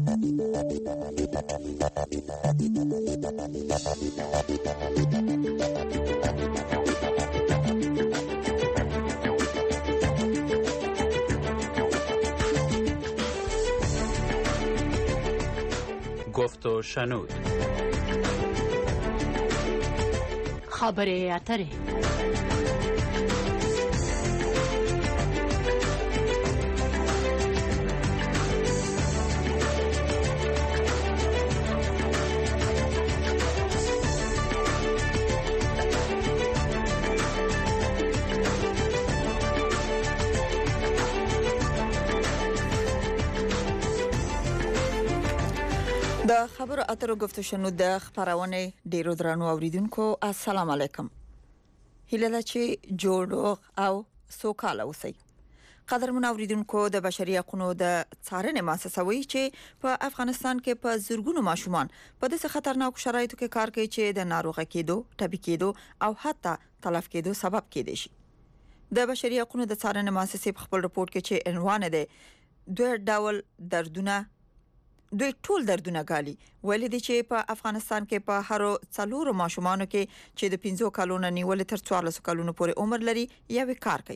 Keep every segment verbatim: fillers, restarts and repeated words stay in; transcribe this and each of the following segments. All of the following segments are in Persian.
گفت و شنود. خبره اتره. د خبرو اترو گفتو شنود د خبرونه ډیرو درنو اوریدونکو السلام علیکم. هیله ده چې جوړ او سوکاله اوسئ. قدرمن اوریدونکو د بشري حقوقو د څارنې مؤسسه وایي چې په افغانستان کې په زورګونو ماشومان په داسې خطرناک شرایطو کې کار کوي چې د ناروغه کېدو، ټپي کېدو او حتی تلف کېدو سبب کېدی شي. د بشري حقوقو د څارنې مؤسسې په خپل رپورت کې چې عنوان دی دوه ډول دردونه دوی ټول دردونه غالي ولې دي چې په افغانستان کې په هر څلورو ماشومانو کې چې د پنځو کلونو نیول تر څوارلس کلونو پورې عمر لري یو کار کوي.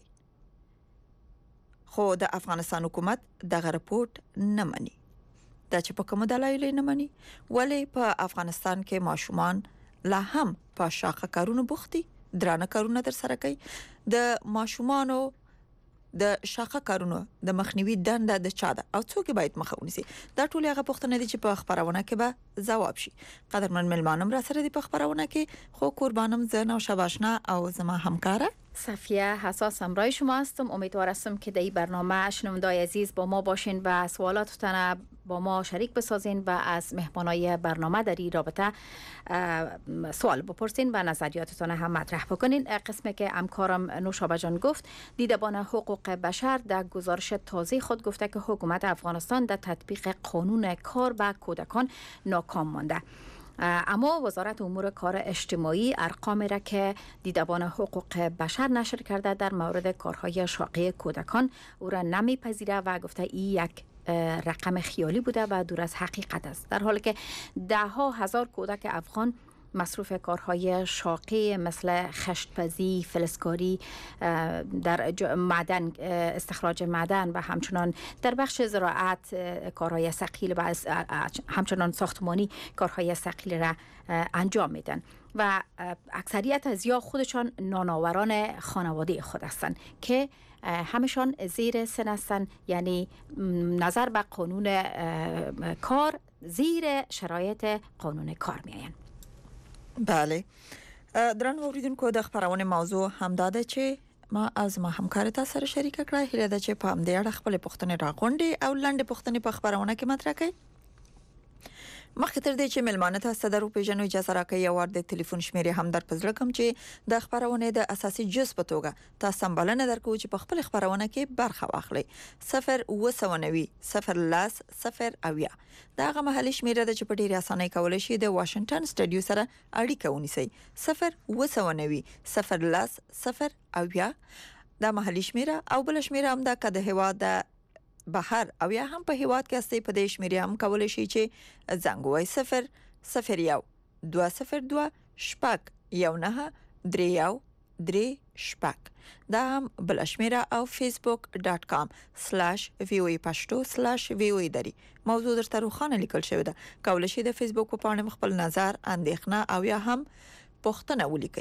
خو د افغانستان حکومت دغه رپورت نه مني. دا چې په کوم دلایل نه مني ولې په افغانستان کې ماشومان لا هم په شاقه کارونو بوختي، درانه کارونه تر سره کوي. د ماشومانو د شاقه کارونو د مخنیوي دنده د چا ده او څوک باید مخه ونیسي؟ دا ټول هغه پوښتنې دي چې په خبرونه کې به ځواب شي. قدرمن ملمانم را سره دي په خبرونه کې، خو قربانم زه نو شباشنا او زما همکاره صفیه حساس همراه شما هستم. امیدوار هستم که در این برنامه شنوندای عزیز با ما باشین و سوالاتتان با ما شریک بسازین و از مهمانای برنامه در این رابطه سوال بپرسین و نظریاتتان هم مطرح بکنین. قسمی که همکارم نوشابه جان گفت، دیدبان حقوق بشر در گزارش تازه خود گفته که حکومت افغانستان در تطبیق قانون کار با کودکان ناکام مانده. اما وزارت امور کار اجتماعی ارقامی را که دیدبان حقوق بشر نشر کرده در مورد کارهای شاقه کودکان او را نمیپذیره و گفته این یک رقم خیالی بوده و دور از حقیقت است، در حالی که ده ها هزار کودک افغان مصروف کارهای شاقی مثل خشتپزی، فلزکاری در معدن، استخراج معدن و همچنان در بخش زراعت کارهای ثقیل و همچنان ساختمانی کارهای ثقیل را انجام میدن و اکثریت از یا خودشان نانآوران خانواده خود هستند که همشان زیر سن هستند، یعنی نظر به قانون کار زیر شرایط قانون کار میآیند. بله، درن اوریدونکو د خبرونه موضوع همداده چې ما از ما همکار تاسو سره شریک کړه. هیله ده چې په همدې اړه خپل پوښتنې راغونډي او لاندې پوښتنې په خبرونه کې مطرح کړئ. مخکې تر دې چې ملمانه تاسو درو پیژنو اجازه راکړئ یو ور د ټلیفون شمیرې هم در پزړه کوم چې د خبرونه د اساسي جز په توګه تاسو بلنه درکو چې په خپل خبرونه کې برخه واخلئ. صفر اوه نوي صفر لاس صفر اویا دا هغه محلي شمیره ده چې په ډیره اسانۍ کولای شي د واشنگټن سټډیو سره اړیکه ونیسئ. صفر اوه نوي صفر لاس صفر اویا دا محلي شمیره او بل شمیره هم د کده هوا د بهر او یا هم په هیواد کې استي په دې شمیرې هم کولای شي چې زنګ وای صفر صفر یو دوه صفر دوه شپږ یو نه درې یو درې شپږ دا هم بل شمیره او facebook dot com slash voa pashto slash voa دری موضوع درته روخانه لیکل شوی ده. کولای شي د فیسبوک په پاڼه خپل نظر، اندېښنه او یا هم پوښتنه ولیکئ.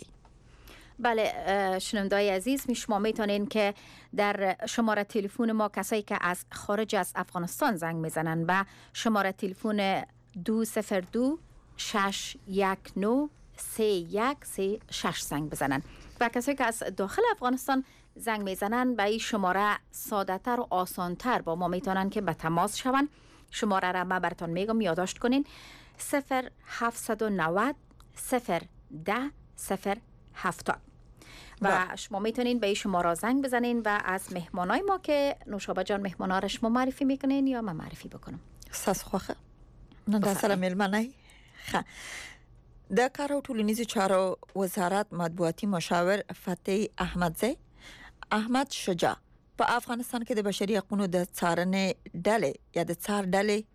بله شنوندای عزیز، می شما میتونین که در شماره تلفن ما کسایی که از خارج از افغانستان زنگ میزنن و شماره تلفن دو صفر دو شش یک نو سه یک سه شش زنگ بزنن و کسایی که از داخل افغانستان زنگ میزنن به این شماره ساده تر و آسان تر با ما میتونن که به تماس شون. شماره را من براتون میگم یادداشت کنین: صفر هفتصد و نود صفر ده صفر هفتاد و شما میتونین به این شماره زنگ بزنین و از مهمانای ما که نوشابه جان مهمانا را شما معرفی میکنین یا من معرفی بکنم؟ ساس خوخه نن دا سره ملمنای ښه. د کار او ټولنیزو چارو وزارت مطبوعاتي مشاور فتحي احمدزی احمد شجاع په افغانستان کې د بشري حقوقو د څارنې ډلې یا د څار ډلې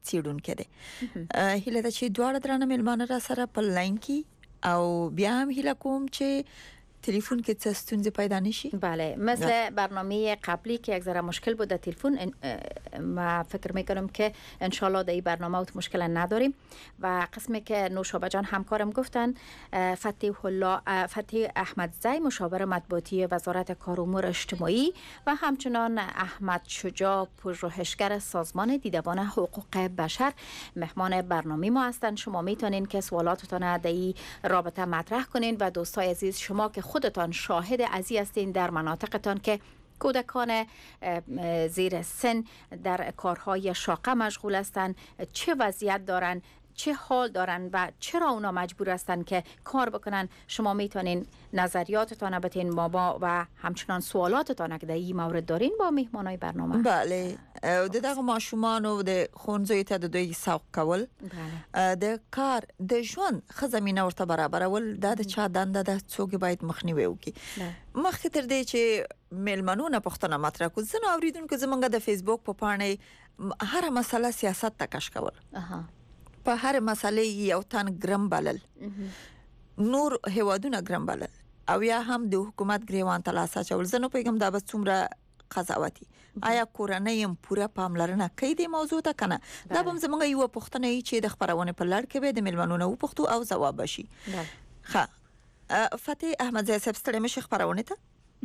څیړونکو دی هیله ده چې دواړه درنه ملمانه را سره په لاین کې او بیا هم هیله کوم چې تلفن که چه ستونزی پیدا نشی؟ بله مثل برنامه قبلی که یک ذره مشکل بود در تلفن ما فکر میکنم که انشالله در این برنامه اوت مشکل نداریم و قسمی که نوشابه جان همکارم گفتن فتح الله فتح احمدزی مشاور مطبوعاتی وزارت کار و امور اجتماعی و همچنان احمد شجاع پژوهشگر سازمان دیدبان حقوق بشر مهمان برنامه ما هستند. شما میتونین که سوالاتتان در این رابطه مطرح کنین و دوستای عزیز شما که خودتان شاهد ازی هستین در مناطقتان که کودکان زیر سن در کارهای شاقه مشغول هستند، چه وضعیت دارن، چه حال دارن و چرا اونا مجبور هستن که کار بکنن، شما میتونین نظریاتتان بتین با ما و همچنان سوالاتتان که در این مورد دارین با مهمانای برنامه. بله د دغه ماشومان او د خونځو ته د دوی سوق کول د کار د ژوند خزمینه ورته برابرول د چا دنده د څوک باید مخنیوي وکي. مخکې تر دې چې ملمنونه پښتنه مطرح کو زنه اوریدونکو زمونږ د فیسبوک په پاڼې هر مسله سیاست تکش کول. په هر مسله یو تن ګرم بلل نور هوادونه ګرم بلل او یا هم د حکومت ګریوان تلاسه چول. زنه پیغام دا بس څومره قضاوتي آیا کورنۍ پوره پاملرنه کوي د موضوع ته کنه؟ دا به زمونږ یو پښتنه چې د خبرونه په لړ کې به د ملمنونه و پښتو او جواب شي. ښه فتح احمدزی صاحب ستړي مشه خبرونه ته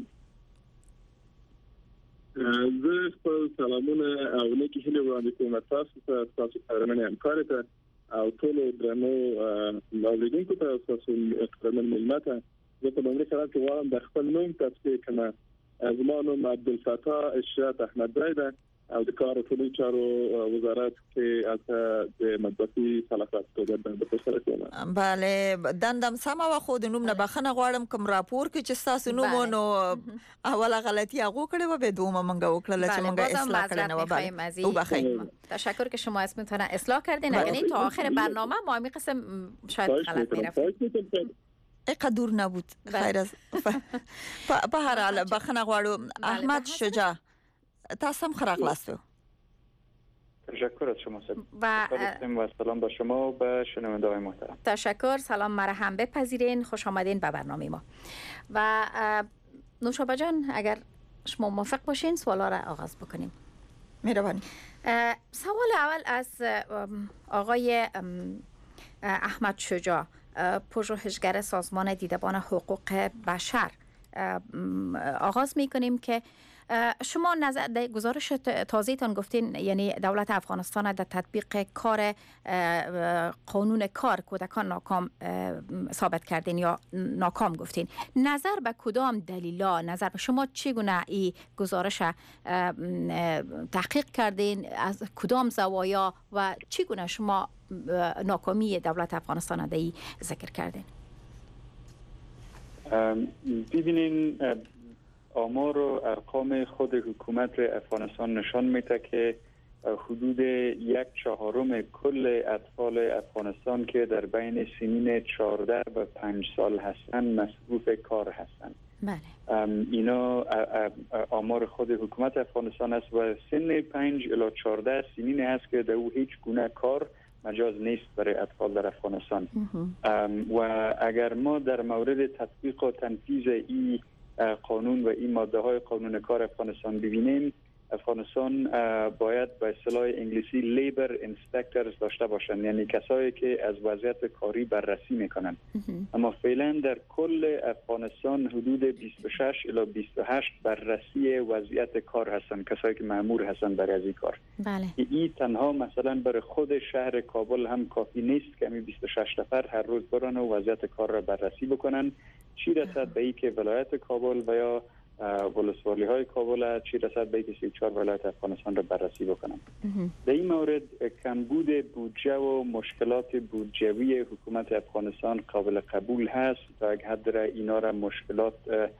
زه خپل سلامونه او نیکی هیله وړاندې کوم تاسو ته تاسو خبرونه همکار ته او ټول درنو اوریدونکو ته تاسو خبرونه ملمته. زه په لومړي سره کې وایم د خپل نوم تاسو کنه زمانو عبدالفتاح اشرت احمدزی ده او د کار ټولو چارو وزارت کې اته د مطبوعاتي صلاحیت توګه د سره کوم. بله دندم سم او خو د نوم نه بخنه غواړم کوم راپور کې چې تاسو نوم نو اوله غلطي هغه کړې و به دومه منګه وکړه چې منګه اصلاح کړنه و بله او بخیر. تشکر که شما اسمتون اصلاح کردین. اگر این تا آخر برنامه ما می قسم شاید غلط میرفت اقا دور نبود. خیر از په هر حال بخنه غواړو. احمد شجاع تاسو هم خراق لاستو. تشکر از شما و و سلام با شما و به شنونده‌های محترم. تشکر. سلام مرا هم بپذیرین. خوش آمدین به برنامه ما. و نوشابه جان اگر شما موافق باشین سوالا را آغاز بکنیم. مهربانی. سوال اول از آقای احمد شجاع پژوهشگر سازمان دیدبان حقوق بشر آغاز می‌کنیم که شما نظر در گزارش تازه‌تان گفتین یعنی دولت افغانستان در تطبیق کار قانون کار کودکان ناکام ثابت کردین یا ناکام گفتین. نظر به کدام دلیلا نظر به شما چگونه این گزارش تحقیق کردین، از کدام زوایا و چگونه شما ناکامی دولت افغانستان در این ذکر کردین؟ ببینین آمار و ارقام خود حکومت افغانستان نشان میده که حدود یک چهارم کل اطفال افغانستان که در بین سنین چهارده و پنج سال هستند مصروف کار هستند. بله. اینا آمار خود حکومت افغانستان است و سن پنج الی چهارده سنین است که در او هیچ گونه کار مجاز نیست برای اطفال در افغانستان. و اگر ما در مورد تطبیق و تنفیذ این قانون و این ماده های قانون کار افغانستان ببینیم، افغانستان باید به اصطلاح انگلیسی لیبر انسپکتورز داشته باشند، یعنی کسایی که از وضعیت کاری بررسی میکنن. اما فعلا در کل افغانستان حدود بیست و شش الی بیست و هشت بررسی وضعیت کار هستند، کسایی که مأمور هستند برای از این کار. بله. این تنها مثلا برای خود شهر کابل هم کافی نیست که همین بیست و شش نفر هر روز برن و وضعیت کار را بررسی بکنن. چی رسد به این که ولایت کابل و یا ولسوالی های کابل، چی رسد به اینکه سی و چهار ولایت افغانستان را بررسی بکنم. در این مورد کمبود بودجه و مشکلات بودجوی حکومت افغانستان قابل قبول هست. تا یک حد را اینا را مشکلات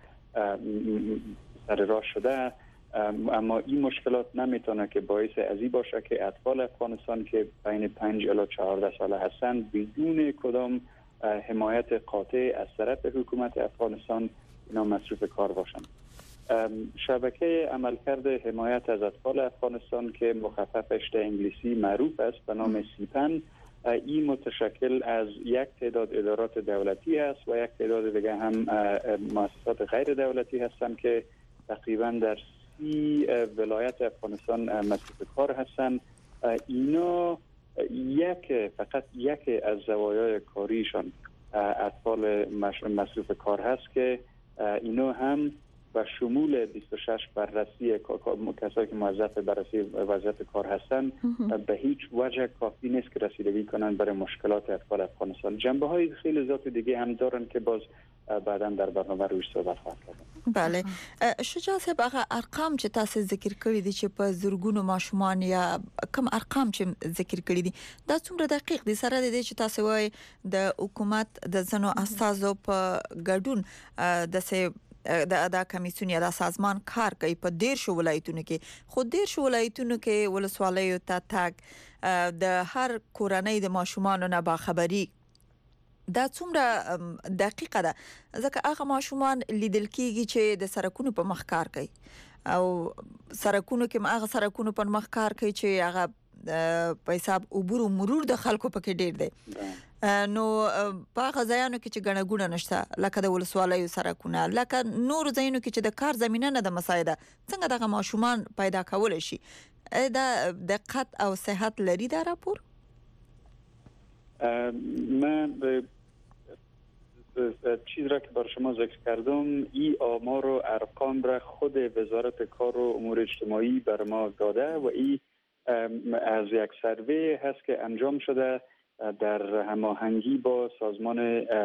سر راه شده، اما این مشکلات نمیتونه که باعث ازی باشه که اطفال افغانستان که بین پنج الی چهارده ساله هستند بدون کدام حمایت قاطع از طرف حکومت افغانستان اینا مصروف کار باشند. شبکه عملکرد حمایت از اطفال افغانستان که مخففش به انگلیسی معروف است به نام سیپن، این متشکل از یک تعداد ادارات دولتی است و یک تعداد دیگه هم مؤسسات غیر دولتی هستند که تقریبا در سی ولایت افغانستان مصروف کار هستند. اینا یک فقط یک از زوایای کاریشان اطفال مصروف کار هست که اینا هم و شمول بیست و شش بررسی کسایی که موظف بررسی وضعیت کار هستند به هیچ وجه کافی نیست که رسیدگی کنند برای مشکلات اطفال افغانستان. جنبه های خیلی زیاد دیگه هم دارن که باز بعدا در برنامه روش صحبت خواهد کردم. بله شجاع صاحب، هغه ارقام چې تاسو ذکر کړی دي چې په زرګونو ماشومان یا کم ارقام چې ذکر کړی دي دا څومره دقیق دي سره د دې چې تاسو وایي د حکومت د زنو استازو په ګډون د سه د ادا کمیسیون یا د سازمان کار کوي په ډیر شو ولایتونو کې، خو ډیر شو ولایتونو کې ولسوالیو ته تاګ د هر کورنۍ د ماشومان نه باخبري دا څومره دقیقه ده، ځکه هغه ماشومان لیدل کیږي چې د سرکونو په مخ کار کوي او سرکونو کې هغه سرکونو په مخ کار کوي چې هغه په حساب عبور او مرور د خلکو پکې ډیر دی. نو په هغه ځایانو کې چې ګڼه ګوڼه نشته لکه د ولسوالیو سرکونه، لکه نور ځایونو کې چې د کار زمينه نه د مساعده، څنګه دغه ماشومان پیدا کول شي؟ دا دقت او صحت لري دا راپور؟ من چیز را که بر شما ذکر کردم این آمار و ارقام را خود وزارت کار و امور اجتماعی بر ما داده و این از یک سروی هست که انجام شده در هماهنگی با سازمان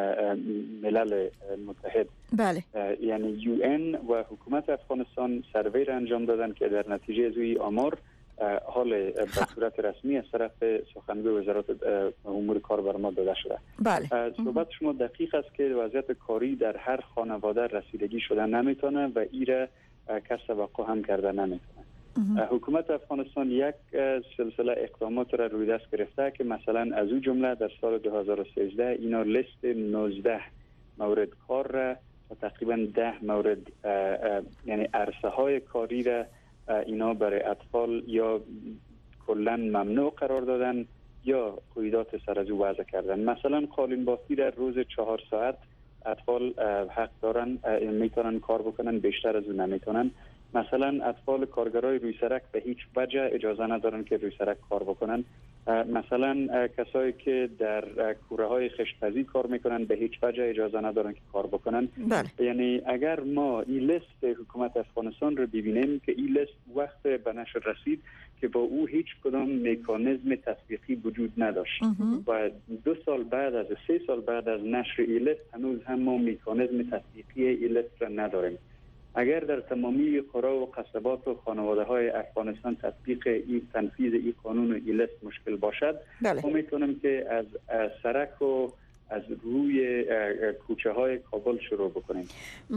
ملل متحد. بله. یعنی یو ان و حکومت افغانستان سروی را انجام دادن که در نتیجه از این آمار حال به صورت رسمی از طرف سخنگوی وزارت امور کار بر ما داده شده. بله. صحبت شما دقیق است که وضعیت کاری در هر خانواده رسیدگی شده نمیتونه و این را کس توقع هم کرده نمیتونه. حکومت افغانستان یک سلسله اقدامات را روی دست گرفته که مثلا از او جمله در سال دو هزار و سیزده اینا لیست نوزده مورد کار را و تقریبا ده مورد یعنی عرصه های کاری را اینا برای اطفال یا کلا ممنوع قرار دادن یا قیودات سر از او وضع کردن. مثلا قالین بافی در روز چهار ساعت اطفال حق دارن میتونن کار بکنن، بیشتر از اون نمیتونن. مثلا اطفال کارگرای روی سرک به هیچ وجه اجازه ندارن که روی سرک کار بکنن. مثلا کسایی که در کوره های خشت‌پزی کار میکنن به هیچ وجه اجازه ندارن که کار بکنن. بله. یعنی اگر ما این لیست حکومت افغانستان رو ببینیم که این لیست وقت به نشر رسید که با او هیچ کدام مکانیزم تطبیقی وجود نداشت و دو سال بعد از سه سال بعد از نشر این لیست هنوز هم ما مکانیزم تطبیقی این لیست را نداریم. اگر در تمامی قرى و قصبات و خانواده های افغانستان تطبیق این تنفیذ این قانون و این لیست مشکل باشد، ما میتونیم که از سرک و از روی کوچه های کابل شروع بکنیم.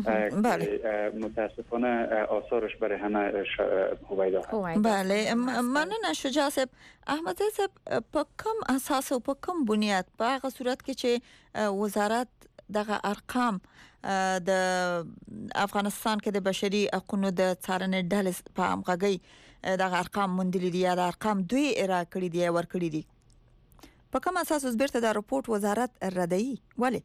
بله. متاسفانه آثارش برای همه هویدا هست. بله. مننه شجاع صاحب. احمد صاحب په کوم اساس او په کوم بنیاد په هغه صورت کې چې وزارت دغه ارقام د افغانستان کې د بشري حقوقو د څارنې ډلې په همغږي دغه ارقام موندلي دي یا د ارقام دوی ارا کړی دي ور کړی دي، په کوم اساس اوس بیرته د رپورت وزارت ردی؟ ولی؟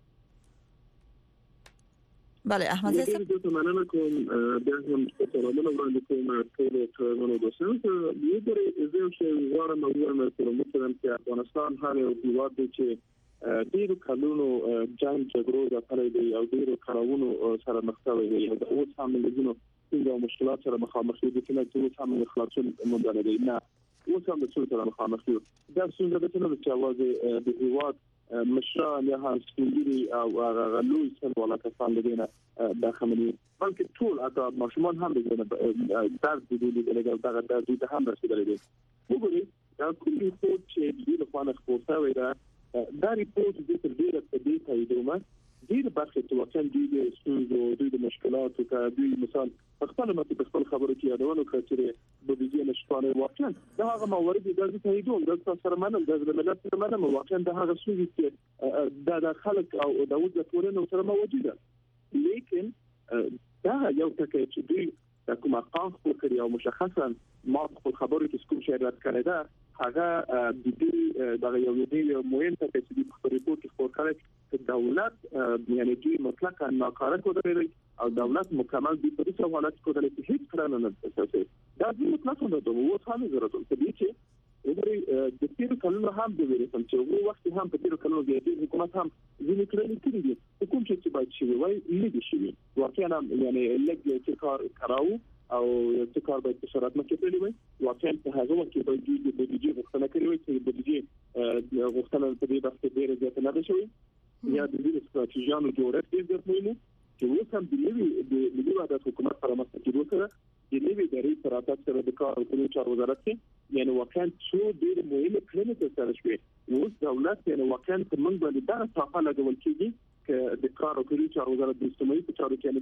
بله احمد صاحب زه مننه کوم. بیا هم سلامونه وړاندې کوم ټول ټولو دوستانو ته. یو ډېر زه چې غواړم ووایم چې افغانستان هغه هیواد دی چې ډیرو کلونو جنگ جګړو د پرې دی او ډیرو کارونو سره مخ شوی دی او اوس هم لږونو څنګه مشکلات سره مخامخ دي چې نه اوس هم خلاصون مونږ دی نه اوس هم څه سره مخامخ دي. دا څنګه د څه چې اواز د هیواد مشران یا هم سپینګری او غلوی سره ولا کسان دینه د خمنی بلکې ټول اته ماشومان هم دغه درد دي دغه دغه درد هم رسیدلی دي. وګورئ دا کوم ریپورت چې د خپل خپلتا وي دا دا ریپورت د دې ډیره په دې تاییدومه ډیر برخه ته وکړ دي د سوزو د مشکلاتو ته دوی مثال خپل مته په خپل خبرو کې یادونه کړي د دې نشټانه واقعا دا هغه موارد دي چې تاییدوم د سره منل د ملت سره منل واقعا دا هغه سوزي چې د خلک او د وجه تورن سره موجوده، لیکن دا یو ټکی چې دوی د کوم ارقام خپل کړي او مشخصا ما خپل خبرو کې کوم شی رد کړی دا هغه د دې د یو یو مهم ټکی چې په ریپورت کې خپل کړی چې دولت یعنی دوی مطلقاً ناکاره کوي او دولت مکمل د پولیسو حالت کوي چې هیڅ کړه نه اساسي دا د مطلقاً د دوه خانه ضرورت دی چې وګورئ د تیر کلونو هم د ویریسم چې وو وخت هم په تیر کلونو کې د حکومت هم ځینې کړنې کړې دي کوم چې باید شي وای نه دي شي واقعا یعنی لږ چې کار کراو او چې کار باید په سرعت مخکې تللی وي واقعا په هغه وخت کې باید د بودیجې غوښتنه کړې وي چې بودیجې غوښتنه په دې وخت کې ډېر زیات نه شوی یا د دې ستراتیژیانو جوړښت ډېر زیات مهم چې اوس هم د نوي د ملي وحدت حکومت پر مخ کې سره د نوي ادارې سره تاسو سره د کار او د چارو وزارت کې یعنی واقعا څو ډېر مهمه کړنې ترسره شوې اوس دولت یعنی واقعا په موږ باندې دا څه لګول کېږي چې د کار او د چارو وزارت د اجتماعي چارو کې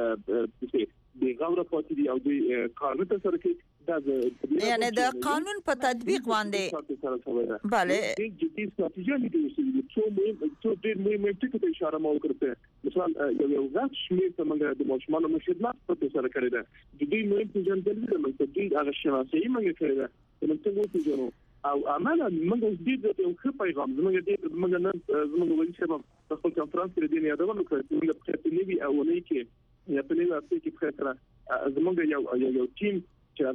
نه دي د غوړه پاتې دي او د کار نه ترسره کوي دا یعنی د قانون په تطبیق باندې bale د دې ستراتیژي د څو مهم څو ډېر مهم ټکي ته اشاره مو وکړه مثلا یو یو غاښ شمیر ته موږ د ماشومانو مخدمت په ترسره کړی ده د دې مهم پیژندل دي موږ ته د هغه شناسي موږ کړی ده موږ ته وو پیژنو او عملا موږ دې د یو ښه پیغام زموږ دې موږ نن زموږ ولې شباب په خپل کنفرانس کې د یادونه کړې چې موږ په دې نیوي او نه کې یا په دې وخت کې په زموږ یو یو ټیم چې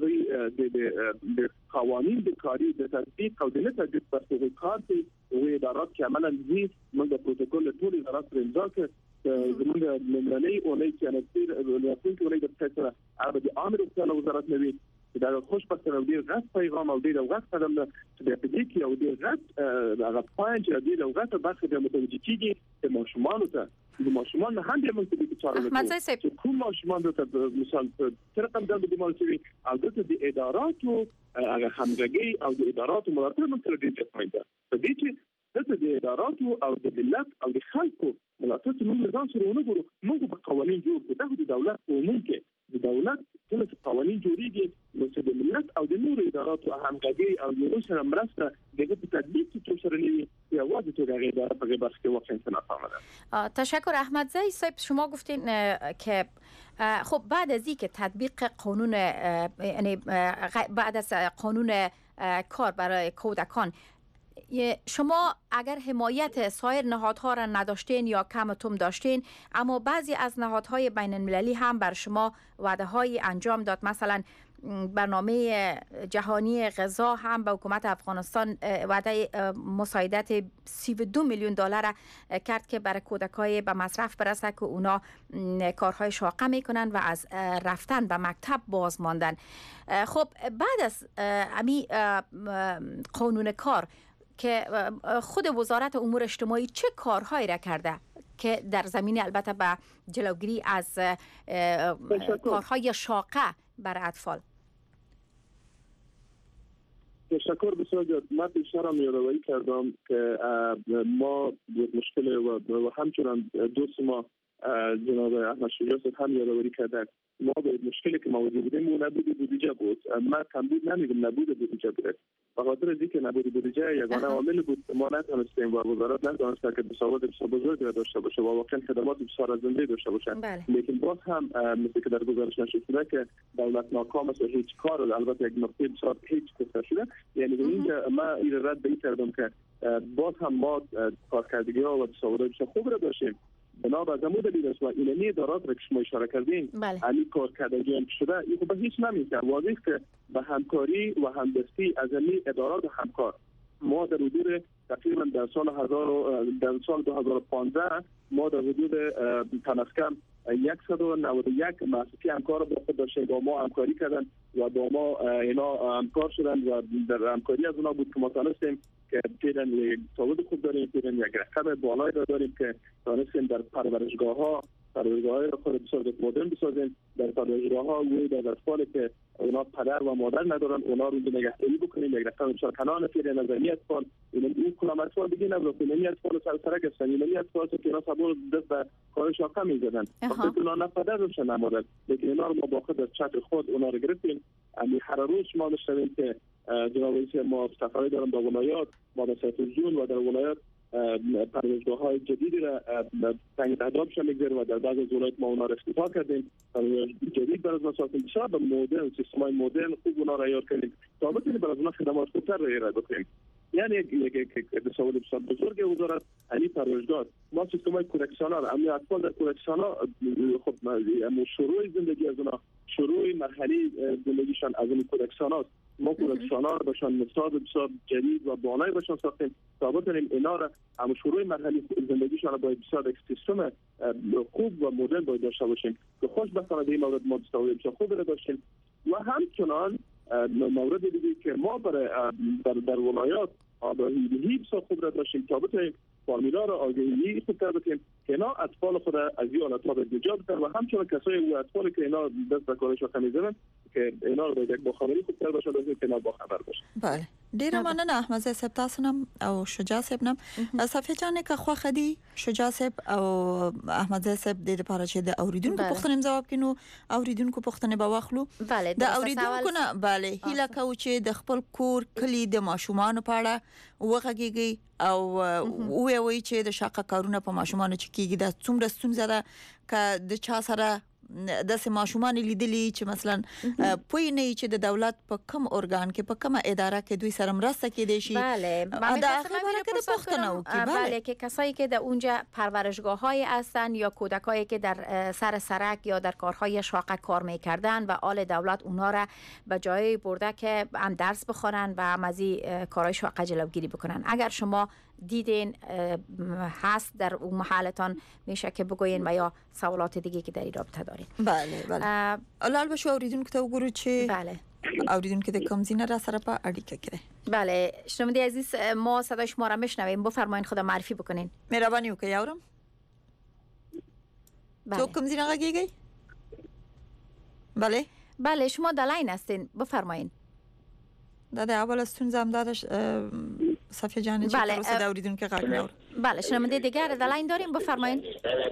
د د قوانين د کاری د تطبیق او د تطبیق په توګه کار کوي او ادارات چې عملاً دي موږ د پروتوکول ټول ادارات پر امضا کړ زموږ لمنلي او نه چې نصير ولایتونو کې ولې د فیصله هغه د امر او وزارت نوي دا خوشبختانه ډیر غټ پیغام او ډیر غټ قدم ده چې په دې کې یو ډیر غټ هغه پوینټ چې ډیر غټ برخه د متوجه کیږي د ماشومان ته د ماشومان نه هم د موږ په دې چارو کې کوم ماشومان ته مثال تر کوم د مال چې او د اداراتو هغه همغږي او د اداراتو ملاتړ موږ سره ډیر ځای ده په دې چې د اداراتو او د ملت او د خلکو ملاتړ موږ ځان سره ونګورو موږ په قوانين جوړ کړو د دولت او موږ د دولت کله چې قوانين جوړیږي نو چې د ملت او د نورو اداراتو همغږي او د نورو سره مرسته دغه په تطبیق کې سره نیوي یا واضح تو دغه اداره په بخش کې واقعا ناکامه. تشکر احمد زئی صاحب شما گفتین که خب بعد از اینکه تطبیق قانون یعنی بعد از قانون کار برای کودکان شما اگر حمایت سایر نهادها را نداشتین یا کمتون داشتین اما بعضی از نهادهای بین المللی هم بر شما وعده های انجام داد مثلا برنامه جهانی غذا هم به حکومت افغانستان وعده مساعدت سی و دو میلیون دلار کرد که برای کودکای به مصرف برسه که اونا کارهای شاقه میکنن و از رفتن به مکتب باز ماندن. خب بعد از امی قانون کار که خود وزارت امور اجتماعی چه کارهایی را کرده که در زمینه البته به جلوگیری از کارهای شاقه بر اطفال؟ تشکر بسیار زیاد. من بیشترم یادآوری کردم که ما مشکل و همچنان دوست ما جناب احمد شجاع هم یادآوری کردن ما به مشکلی که ما وجود بودیم و نبود بودجه بود. من کمبود نمیگم نبود بودجه بود. به خاطر اینکه نبود بودجه یگانه عامل بود ما نتونستیم و وزارت نتونست که تصاویر بسیار بزرگی داشته باشه و واقعا خدمات بسیار زنده داشته باشه. لیکن باز هم مثل که در گزارش نشده شده که دولت ناکام است و هیچ کار البته یک نقطه بسیار هیچ کسر شده. یعنی اینجا ما این رد به کردم که باز هم ما کارکردگی ها و تصاویر بسیار خوب را داشتیم. بنا به زمود دلیل است و اینمی ادارات را که شما اشاره کردین علی کارکردگی هم شده این خب هیچ نمیشه واضح که به همکاری و همدستی از این ادارات همکار ما در حدود تقریبا در سال هزار در سال دو هزار و پانزده ما در حدود تناسکم صد و نود و یک مؤسسه همکار با خود داشتیم با ما همکاری کردن و با ما اینا همکار شدن و در همکاری از اونا بود که ما تونستیم که پیرن یک تعهد خوب داریم پیرن یک رقم بالایی داریم که تونستیم در پرورشگاه ها پرورشگاه های خود بسیار مدرن بسازیم در پرورشگاه ها و در اطفال که اونا پدر و مادر ندارن اونا رو نگهداری بکنیم یک رقم بسیار کنان پیرن نظری اطفال این کلام اطفال دیگه نبرد این اطفال سرسرک هستن این اطفال که اینا سبور دست به کار شاقه میزدن وقتی اونا نه پدر روشن نمادن لیکن اینا رو ما با خود از چتر خود اونا رو گرفتیم امی هر روز ما نشدیم که جناب رئیس ما سفرهای دارن با ولایات ما به سطح جون و در ولایات پروژه‌های جدیدی را تنگ تهداب شده می‌گذاریم و در بعضی از ولایات ما اونا را افتتاح کردیم. جدید برای ما ساختیم بسیار به مدرن سیستم‌های مدرن خوب اونا را یاد کردیم تا بتونیم برای اونا خدمات خوبتر را ارائه بکنیم. یعنی یک یک تصور بسیار بزرگ وزارت علی پروژگاه ما سیستم‌های کورکسیونا را امی اطفال در کورکسیونا خب شروع زندگی از اونا شروع مرحله زندگیشان از این کورکسیونا ما کورکسیونا را باشن مثال بسیار جدید و بالایی باشن ساختیم تا بتونیم اینا را هم شروع مرحله زندگیشان را با بسیار یک سیستم خوب و مدرن باید داشته باشیم که خوشبختانه در این مورد ما دستاورد بسیار خوب را داشتیم و همچنان مورد دیگه که ما برای در, در ولایات آگاهی بسیار خوب را داشتیم تا بتونیم فامیلا را آگاهی خوبتر بکنیم که اینا اطفال خود از این حالت‌ها به نجات بدن و همچنان کسایی و اطفالی که اینا دست به کارش می‌زنن که اینا رو باید یک باخبری خوبتر باشن از اینکه اینا باخبر باشن. بله ډیر مننه احمد صاحب تاسو نم او شجاع صاحب نم صفه جان که خو خدي شجاع صاحب او احمد صاحب د لپاره چې د اوریدونکو پوښتنې جواب کینو اوریدونکو پوښتنې به واخلو بله د اوریدونکو نه بله هیله کوم چې د خپل کور کلی د ماشومان په اړه وغږیږي او وی وی چې د شاقه کارونه په ماشومان چې کیږي د څومره ستونزه ده ک د چا سره د سه ماشومان لیدلی چې مثلا پوی نه چې د دولت په کم ارګان کې په کومه اداره کې دوی سره مرسته کړي شي بله دا خبره که پوښتنه وکړي بله که کسایی که در اونجا پرورشگاه‌های هستن یا کودکایی که در سر سرک یا در کارهای شاقه کار می‌کردن و آل دولت اونا را به جای برده که هم درس بخونن و هم از این کارهای شاقه جلوگیری بکنن. اگر شما دیدین هست در اون محلتان میشه که بگوین و یا سوالات دیگه که در این رابطه دارین. بله بله لال بشو اوریدونکو ته وګورو چې بله اوریدونکو د کوم زینه را سره په اړیکه کې بله شنونده عزیز ما صدای شما را میشنویم بفرمایید خود معرفی بکنین. مهرباني وکړئ یارم. تو کوم زینه راګیږي؟ بله بله شما در لاین هستین بفرمایید. دا د اول ستونزه هم دادش صفیه جان چې بله. تاسو دا اوریدونکو غږ نه اوري. بله شنونده دیگر در لاین داریم بفرمایید.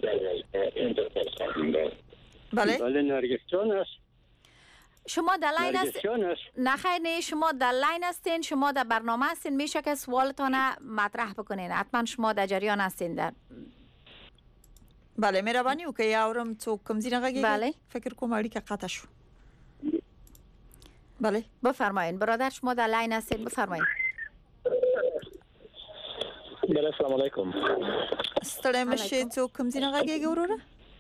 بله بله نرگس جان است. شما در لاین است نه خیر نه شما در لاین هستین شما در برنامه هستین میشه که سوالتان مطرح بکنین حتما شما در جریان هستین در بله مهرباني وکړئ یارم څوک کوم زینه غږیږي بله فکر کوم اړیکه قطع شو. بله بفرمایید برادر شما در لاین هستین بفرمایید. بله السلام علیکم. ستړی مشه څوک کوم زینه غږیږي وروره؟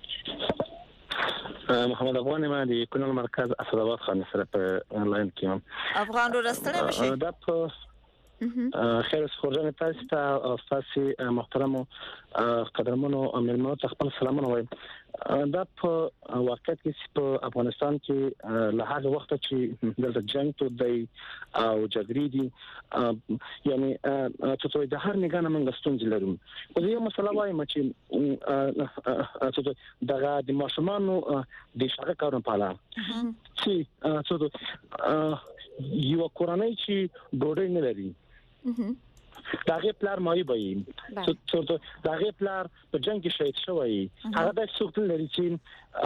محمد افغان ما د کونړ مرکز اسداباد خان سره په آنلاین کې یم. افغان رو ستړی مشه. دا په خیر خورجان تاسو ته تاسو محترم قدرمنو ملمنو ته خپل سلامونه وایم. دا په واقعیت کې په افغانستان کې له هغه وخت چې دلته جنگ ته دی او جګړې دي یعنی چې د هر نګانه موږ ستونزې لرو. خو یو مسله وایم چې چې دغه د ماشومانو د شاګه کارونه پاله چې چې یو کورنۍ چې ډوډۍ نه لري داغه پلار مایي وي چې داغه پلار په جنگ کې شهید شوی هغه د څوک لري چې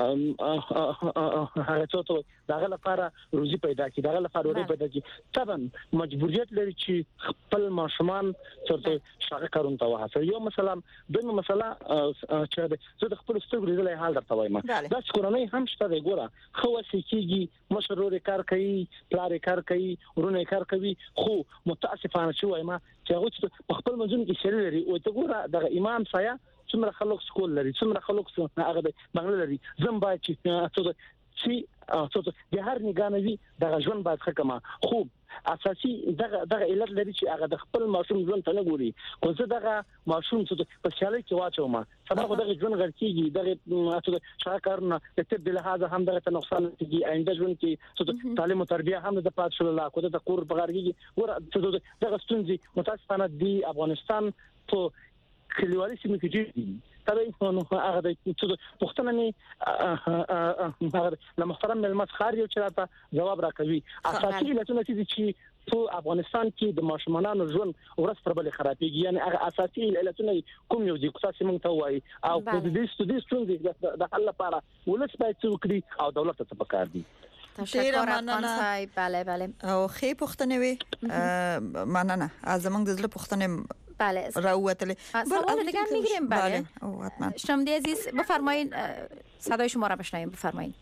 هغه څه داغه لپاره روزي پیدا کړي داغه لپاره روزي پیدا کړي طبعا مجبوریت لري چې خپل ماشومان څورته شاګه کارون ته وهڅوي. یو مثلا دغه مسله چې زه د خپل سترګو لیدلې حال درته وایم دا کورنۍ هم شته دی ګوره خو سکیږي مشرور کار کوي پلار کار کوي ورونه کار کوي خو متاسفانه چې وایم چې هغه په خپل منځون کې شری لري او ته ګوره د امام سایه څومره خلک سکول لري څومره خلک هغه د بنگله لري زم باید چې چې څه د هر نګانوي د ژوند باید حکمه خو اساسي دغه دغه علت لري چې هغه د خپل ماشوم ژوند ته نه ګوري خو زه دغه ماشوم څه په شاله کې واچوم سبا خو دغه ژوند غلطيږي دغه څه شاکرنه د تر د لحاظه هم دغه نقصان کیږي آینده ژوند کې څه تعلیم او تربیه هم د پات شول لا کو د کور بغارګي ور دغه ستونزې متاسفانه دی افغانستان په کلیوالي سیمه کې دي ترې نو هغه د پښتنه نه هغه د محترم ملمت خار یو چرته جواب راکوي اساسي علتونه چې په افغانستان کې د ماشومانو ژوند ورځ پر بل خرابېږي یعنی هغه اساسي علتونه کوم یو دي تاسو موږ ته وایي او د دې ستودي ستونزې د حل لپاره ولس باید څه وکړي او دولت ته پکار دي. تشکر مننه. بله بله او خې پښتنه وي مننه از موږ د زړه پښتنه بله راوتله. سوال دیگه میگیریم. بله او حتما. شنونده عزیز بفرمایید، صدای شما را بشنویم. بفرمایید.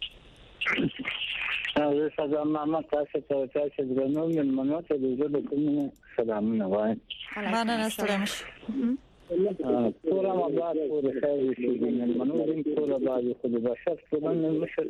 سلام محمد تاسو ته تاسو درنو من منو ته د کوم سلام نه وای. مننه ستړي. ټول ما بعد پورې خیر شي من منو دین ټول بعد خو د بشر ټول مشر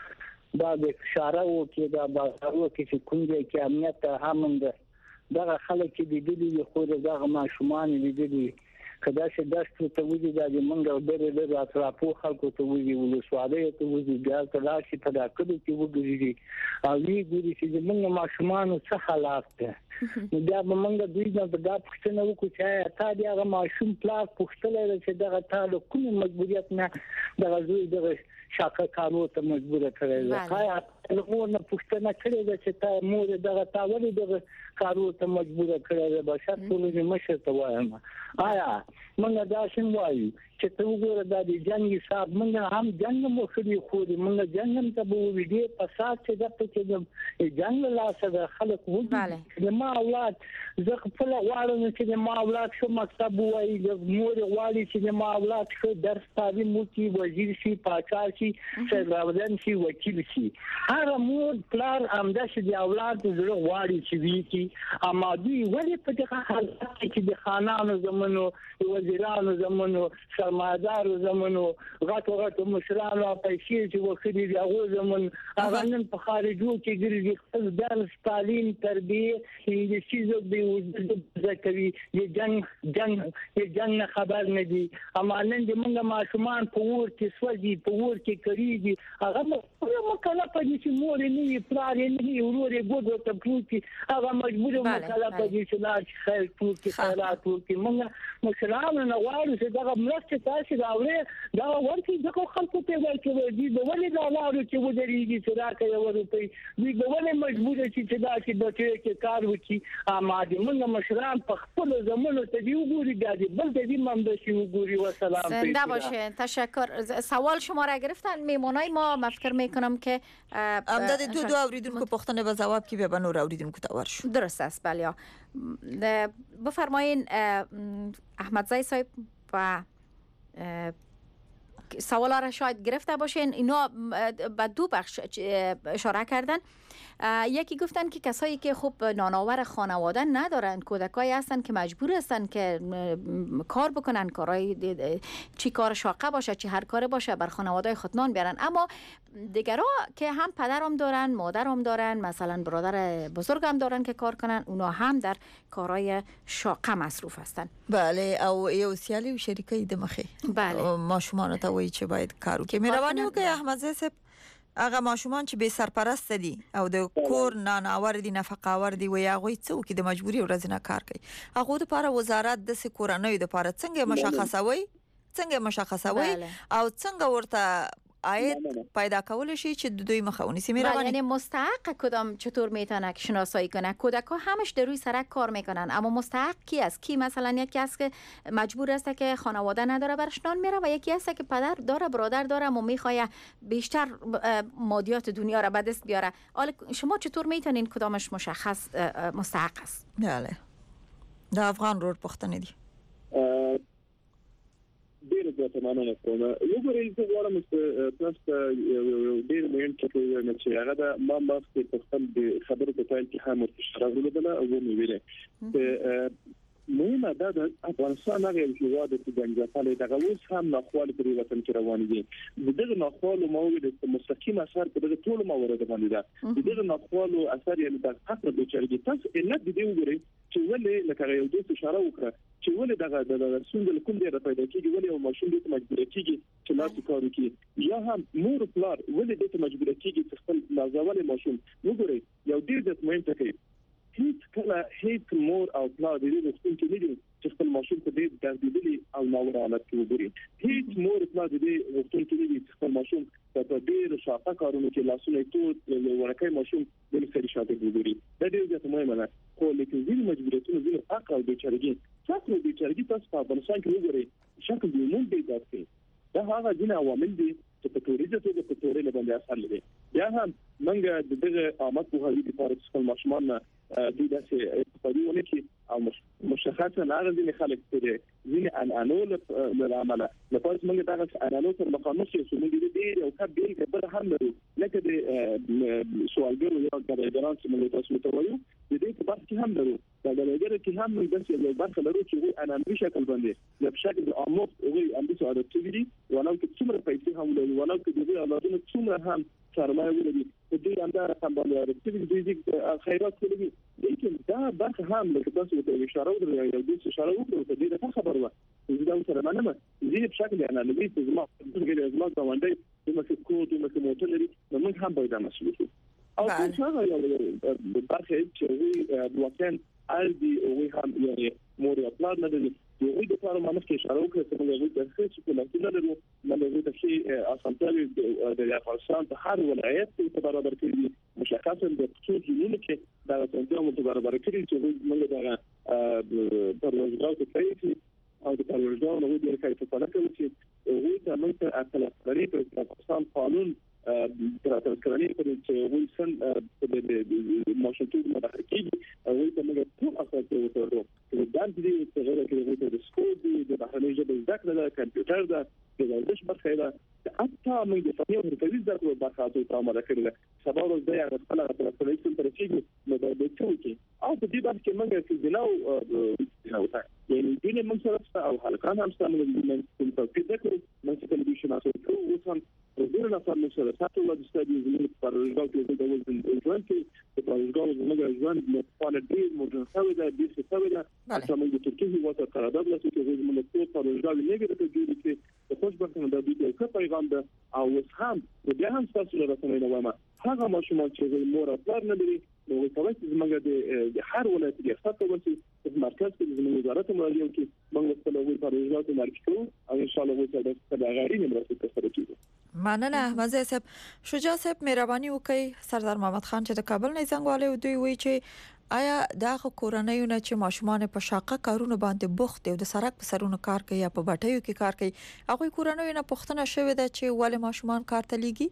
دا د اشاره او کې دا بازارو کې کوم دی کې امنیت همند دا خلک چې د دې خو دغه ماشومان دي کدا چې داستو ته وځي د منګو ډېر ډېر اطرافو خلکو ته وځي ولسوالۍ ته وځي بیا ته راشي په دا کډو کې وګوري او وی ګوري چې موږ ماشومان څه حالات ده بیا موږ دوی نه دا پښتنه وکړو چې تا دی هغه ماشوم پلاس پښتله چې دغه تاسو کوم مجبوریت نه دغه زوی دغه شاکه کارو ته مجبور کړی دی کایا له نه پښتنه کړی دی چې تا مور دغه تاولې دغه کارو ته مجبور کړی دی بشر ټول مشه ته وایم آیا موږ دا شین وایو چې ته وګوره د جنگ حساب موږ هم جنگ مو خوري خو موږ جنگ ته به ویډیو پسات چې د پکې د جنگ لا سره خلک وځي د ما اولاد زه خپل غواړم چې ما اولاد شو مکتب وایي د مور غواړي چې ما اولاد شو درس تعلیم وکړي وزیر شي پاچا شي سربازان شي وکیل شي هر مور پلار امدا چې د اولاد زړه غواړي چې وي کی امادي ولې په دغه حالت کې د خانانو زمونو وزیرانو زمونو سرمایدارو زمونو غټو غټو مشرانو پیسې چې وکړي دی هغه زمون هغه نن په خارجو کې ګرځي خپل درس تعلیم تربیه انګلیسي زده دی ځکوي د جنگ جنگ د جنگ خبر نه دي اما نن د موږ ماشومان په ور کې سوځي په ور کې کړيږي هغه مو کله په دې چې مور نه پلار نه ورور ګوډو ته پروتي هغه مجبور مو کله په دې چې لا خیر ټول کې خیرات ټول کې موږ مشرانو نه غواړو چې دا مرسته تاسو راوړي دا ورته د خلکو په ځای کې دی د ولې دا لارو چې ودرېږي چې دا کوي ورته دی د ولې مجبور چې دا چې د کې کار وکړي اما د موږ مشران په خپل زمونو ته دی وګوري دا دی بل دې منده شي وګوري و سلام زنده باشین. تشکر. سوال شما را گرفتن میمونای ما مفکر میکنم که امداد دو دو اوریدونکو پختنه به جواب کی به نور اوریدونکو تاور شو. درست است. بله بفرمایین احمدزای صاحب و سوالا را شاید گرفته باشین. اینا به دو بخش اشاره کردن. یکی گفتن که کسایی که خب نانآور خانواده ندارن کودکایی هستن که مجبور هستن که کار بکنن کارهای چی کار شاقه باشه چی هر کار باشه بر خانواده خود نان بیارن اما دیگرها که هم پدرم دارن مادرم دارن مثلا برادر بزرگم دارن که کار کنن اونا هم در کارهای شاقه مصروف هستن. بله او یو سیالی و شریکای دمخه بله ماشومان ته وایي چې باید کارو کې مهرباني وکړئ احمد صاحب هغه ماشومان چې به سرپرست دي او د کور ناناور دي نفقاور دي وي هغه څوک د مجبوري ورځ نه کار کوي هغه لپاره وزارت د سکورنۍ لپاره څنګه مشخصوي څنګه مشخصوي او څنګه ورته عاید پیدا کول شي چې دوی مخاونی سی میروانی یعنی مستحق کدام چطور میتونه که شناسایی کنه کودک ها همش در روی سرک کار میکنن اما مستحق کی است کی مثلا یکی است که مجبور است که خانواده نداره برش نان میره و یکی است که پدر داره برادر داره و میخواد بیشتر مادیات دنیا را به دست بیاره حالا شما چطور میتونین کدامش مشخص مستحق است؟ بله د افغان رور پختنه دي ډیر زیاته مننه کوم یو ګورې چې غواړم چې تاسو یو ډیر مهم څه نه چې هغه د ما ما په خپل خبرو په ټایم کې هم اشاره وکړه او مې ویلې چې مهمه ده د افغانستان هغه هیواد چې د انګلیسانو دغه اوس هم ناخوالې په وطن کې روان دي دغه ناخوالو موجود د مستقیم اثر په دغه ټول موارد باندې ده دغه ناخوالو اثر یې د حق د چارګي تاسو علت دې وګورئ چې ولې لکه یو دوست اشاره وکړه چې ولې دغه د رسول کوم دی پیدا کیږي ولې یو ماشوم دې مجبور کیږي چې لاس کار وکړي یا هم مور پلار ولې دې مجبور کیږي چې خپل لازمه ماشوم وګورئ یو ډیر د مهم ټکی هیڅ کله هیڅ مور او پلار دې رسول کې نه دي چې خپل ماشوم ته دې دردېدلي او ناوړه حالت کې وګوري هیڅ مور پلار دې رسول کې نه دي چې خپل ماشوم په ډېر شاقه کارونو کې لاسونه ټول ورکه ماشوم د لسري شاته وګوري دا ډېر ځکه مهمه ده خو لکه ځینې مجبوریتونه ځینې حق او بیچارګي څاڅو بیچارګي تاسو په افغانستان کې وګورئ شکل دی مونږ دې داسې دا هغه ځینې عوامل دي چې په توریزه ته په تورې باندې اثر لري بیا هم موږ دغه آمد په هغه لپاره چې خپل ماشومان د داسې استفادې ونه کې او مشخصا هغه ځینې خلک چې ځینې انانو له عمله لپاره موږ دغه انانو تر مخامخ یو څه موږ دې یو ښه بیلګه بل هم لرو لکه د سوالګرو یا ګرځېداران چې موږ تاسو ته وایو د دې په برخه کې هم لرو دا ګرځېدل کې هم موږ داسې یو برخه لرو چې انانوي شکل باندې په شکل عامه او اندیسه عادت دي ولو چې څومره پیسې هم لري ولو چې د اولادونو څومره هم سرمایه ولري په دې اندازه هم باندې چې د خیرات کوي لیکن دا برخه هم لکه تاسو ته اشاره وکړه یو د اشاره وکړه ته دې ته خبر و چې دا سره مننه دې په شکل انانوي چې زما دغه زما دا باندې د مسکو د مسکو موټر لري نو موږ هم باید مسؤل شو او څنګه یو برخه چې واقعا الدي او هم یعنی مور خپل نه دي یو د کارو مانه کې اشاره وکړه چې موږ د څه څه په لټه لرو موږ د شي اسانتالي د افغانستان په هر ولایت کې برابر کړي مشخصا د څو جنونو کې دا څنګه مو برابر کړي چې موږ دا پروژه کوي او د پروژه نو د کاري په اړه کوي چې وی د موږ اصل لري په افغانستان قانون تر تذکرنی پر چې وی سن د ماشومتوب مداخله کیږي او د موږ ټول اساسي وته د دان دي چې غوړه کې د سکول دي د بهرنۍ ژبې زده کړه د کمپیوټر د د ورزش برخه ده حتی موږ د فني او تدریس د برخه ته عمل کړل سبا ورځ د یو خپل راپورټ څخه تر چې نو د څه کې او په دې باندې کې موږ چې دلاو او یعنی دینه موږ سره او حلقان هم ستاسو د کوم توفیق کوي موږ ټلویزیون تاسو ته وسم ورته نه فهم سره تاسو د استادیو زموږ پروژه کې د ولزن ژوند کې د پروژه زموږ ژوند د فعال دي موږ سره د دې څه سره د موږ د ترکیه هیواد قرارداد لاسو کې زموږ ټول پروژه نه لري چې د د خوشبختانه د دې څه پیغام ده او هم د بیا هم تاسو له رسنۍ نه وایم هغه ماشومان چې مور او پلار نه لري نو کومه چې زموږ د هر ولایت کې خاصه وسی په مرکز کې زموږ وزارت مالیه کې موږ خپل وی پروژه ته مرکز او ان شاء الله وځي د غاړې مرسته سره کیږي مننه احمد صاحب شجاع صاحب مهرباني وکړئ سردار محمد خان چې د کابل نه څنګه دوی وی چې آیا دغه کورنۍ چې ماشومان په شاقه کارونه باندې بوخت او د سرک په سرونو کار کوي یا په بټیو کې کار کوي هغه کورنۍ نه پوښتنه شوې ده چې ولې ماشومان کار ته لیږي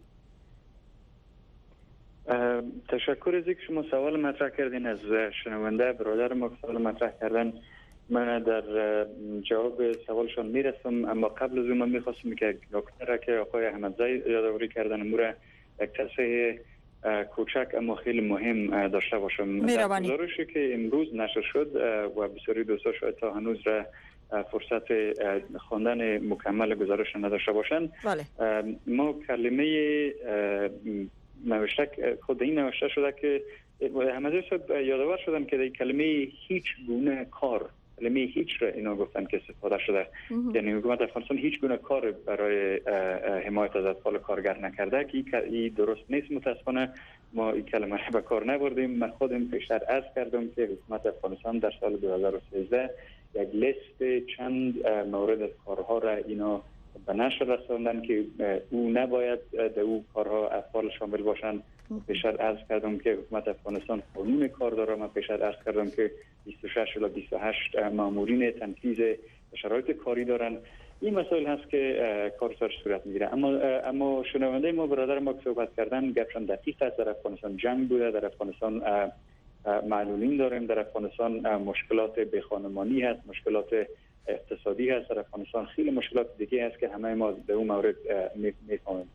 تشکر از اینکه شما سوال مطرح کردین از شنونده برادر ما سوال مطرح کردن من در جواب سوالشان میرسم اما قبل از اون من میخواستم که نکته را که آقای احمدزی یادآوری کردن امور یک تصحیح کوچک اما خیلی مهم داشته باشم گزارشی که امروز نشر شد و بسیاری دوستا شاید تا هنوز را فرصت خواندن مکمل گزارش نداشته باشند ما کلمه نوشته خود این نوشته شده که همه صاحب یادآور شدن که در کلمه هیچ گونه کار کلمه هیچ را اینا گفتن که استفاده شده یعنی حکومت افغانستان هیچ گونه کار برای حمایت از اطفال کارگر نکرده که این درست نیست متاسفانه ما این کلمه به کار نبردیم من خودم پیشتر عرض کردم که حکومت افغانستان در سال دو هزار و سیزده یک لیست چند مورد از کارها را اینا به نشر رساندن که او نباید در او کارها اطفال شامل باشند پیشتر عرض کردم که حکومت افغانستان قانون کار داره من پیشتر عرض کردم که بیست و شش الی بیست و هشت مامورین تنفیذ شرایط کاری دارن این مسائل هست که کار سر صورت میگیره اما اما شنونده ما برادر ما که صحبت کردن گپشان دقیق است در افغانستان جنگ بوده در افغانستان معلولین داریم در افغانستان مشکلات بیخانمانی هست مشکلات اقتصادی هست در افغانستان خیلی مشکلات دیگه هست که همه ما به اون مورد میفهمیم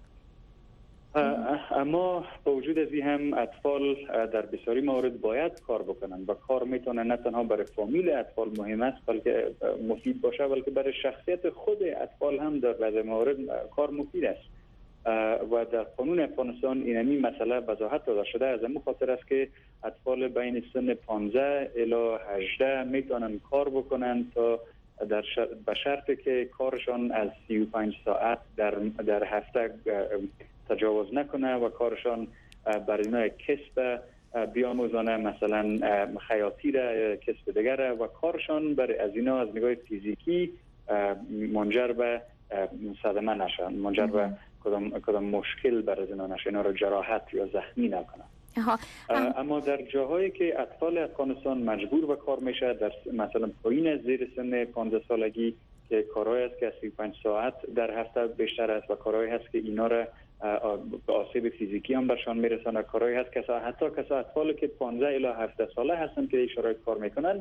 اما با وجود از این هم اطفال در بسیاری موارد باید کار بکنن و کار میتونه نه تنها برای فامیل اطفال مهم است بلکه مفید باشه بلکه برای شخصیت خود اطفال هم در بعض موارد کار مفید است و در قانون افغانستان اینمی مسئله وضاحت داده شده از این خاطر است که اطفال بین سن پانزده الی هجده میتونن کار بکنن تا در شر... به شرطی که کارشان از سی و پنج ساعت در در هفته تجاوز نکنه و کارشان بر اینا کسب بیاموزانه مثلا خیاطی را کسب دیگر و کارشان بر از اینا از نگاه فیزیکی منجر به صدمه نشه منجر به کدام کدام مشکل بر از اینا نشه اینا را جراحت یا زخمی نکنه اما در جاهایی که اطفال افغانستان مجبور به کار میشه در مثلا پایین از زیر سن پانزده سالگی که کارهایی است که از سی و پنج ساعت در هفته بیشتر است و کارهایی هست که اینا را به آسیب فیزیکی هم برشان میرسانه کارهایی هست که حتی کسا اطفالی که پانزده الی هفده ساله هستن که این شرایط کار میکنن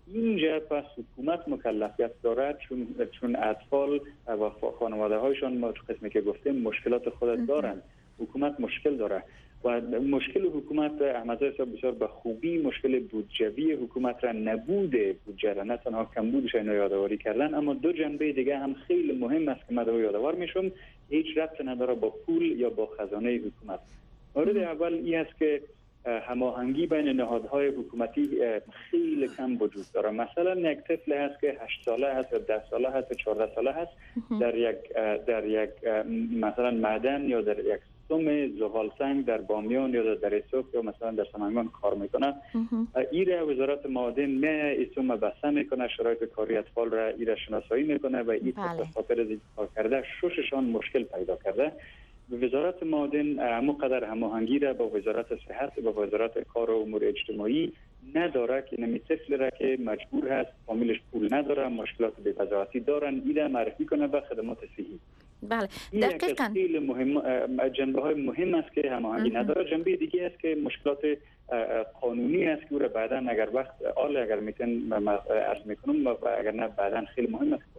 اینجا پس حکومت مکلفیت داره، چون چون اطفال و خانواده هایشان قسمی که گفتیم مشکلات خود دارن. حکومت مشکل داره و مشکل حکومت احمد صاحب بسیار به خوبی مشکل بودجوی حکومت را نبوده بودجه را نه تنها کمبودش اینو یادآوری کردن، اما دو جنبه دیگه هم خیلی مهم است که من یادآور میشم، هیچ ربطی نداره با پول یا با خزانه حکومت. مورد اول این است که هماهنگی بین نهادهای حکومتی خیلی کم وجود داره. مثلا یک طفل هست که هشت ساله هست یا ده ساله هست یا چهارده ساله هست در یک در یک مثلا معدن یا در یک سم زغال سنگ در بامیان یا در دره یا مثلا در سمنگان کار میکنه. ایره وزارت معادن نه اسم بسته میکنه، شرایط کاری اطفال را ایره شناسایی میکنه و این به خاطر کار کرده شششان مشکل پیدا کرده. وزارت معادن همونقدر هماهنگی را با وزارت صحت و با وزارت کار و امور اجتماعی نداره که نمی طفل را که مجبور هست فامیلش پول نداره، مشکلات بی‌وضاحتی دارن، ایره معرفی کنه به خدمات صحی. بله دقیقاً خیلی مهم جنبه های مهم است که هماهنگی نداره. جنبه دیگه است که مشکلات قانونی است که او را بعدا اگر وقت آل اگر میتون عرض میکنم و اگر نه بعدا خیلی مهم است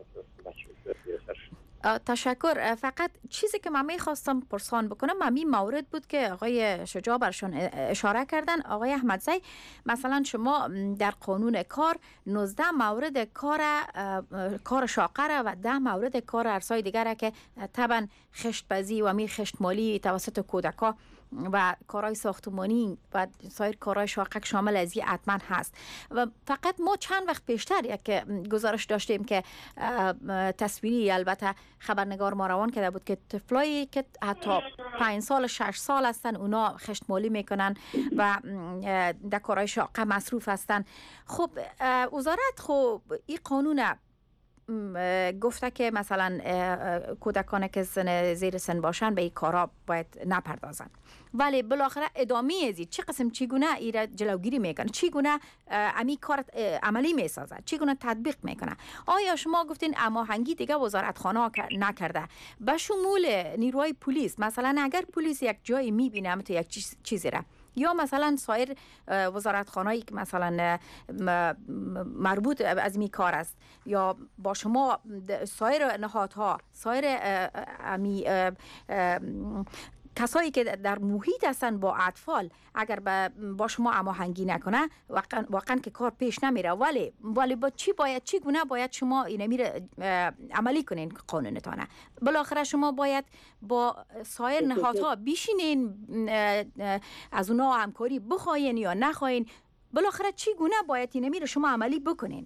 تشکر. فقط چیزی که من میخواستم پرسان بکنم ممی مورد بود که آقای شجاع برشان اشاره کردن. آقای احمدزی مثلا شما در قانون کار نوزده مورد کار کار شاقه و ده مورد کار ارزهای دیگر که طبعا خشت‌پزی و می خشت مالی توسط کودکا و کارهای ساختمانی و سایر کارهای شاقک شامل از این حتما هست. و فقط ما چند وقت پیشتر یک گزارش داشتیم که تصویری البته خبرنگار ما روان کرده بود که طفلایی که حتی پنج سال شش سال هستن اونا خشت مالی میکنن و در کارهای شاقه مصروف هستن. خب وزارت خب این قانون گفته که مثلا کودکان که سن زیر سن باشن به این کارا باید نپردازن، ولی بالاخره ادامه ازید چه قسم چگونه ایره جلوگیری میکنه، چگونه امی کار عملی میسازه، چگونه تطبیق میکنه؟ آیا شما گفتین هماهنگی دیگه وزارت خانه نکرده به شمول نیروهای پلیس؟ مثلا اگر پلیس یک جایی میبینه تو یک چیزی را یا مثلا سایر وزارتخانه‌ای که مثلا مربوط از می کار است یا با شما سایر نهادها سایر امی کسایی که در محیط هستن با اطفال اگر با شما هماهنگی نکنه واقعا واقعا که کار پیش نمیره، ولی ولی با چی باید چی گونه باید شما این میره عملی کنین قانونتانه؟ بالاخره شما باید با سایر نهادها بشینین از اونا همکاری بخواین یا نخواین، بالاخره چی گونه باید این میره شما عملی بکنین؟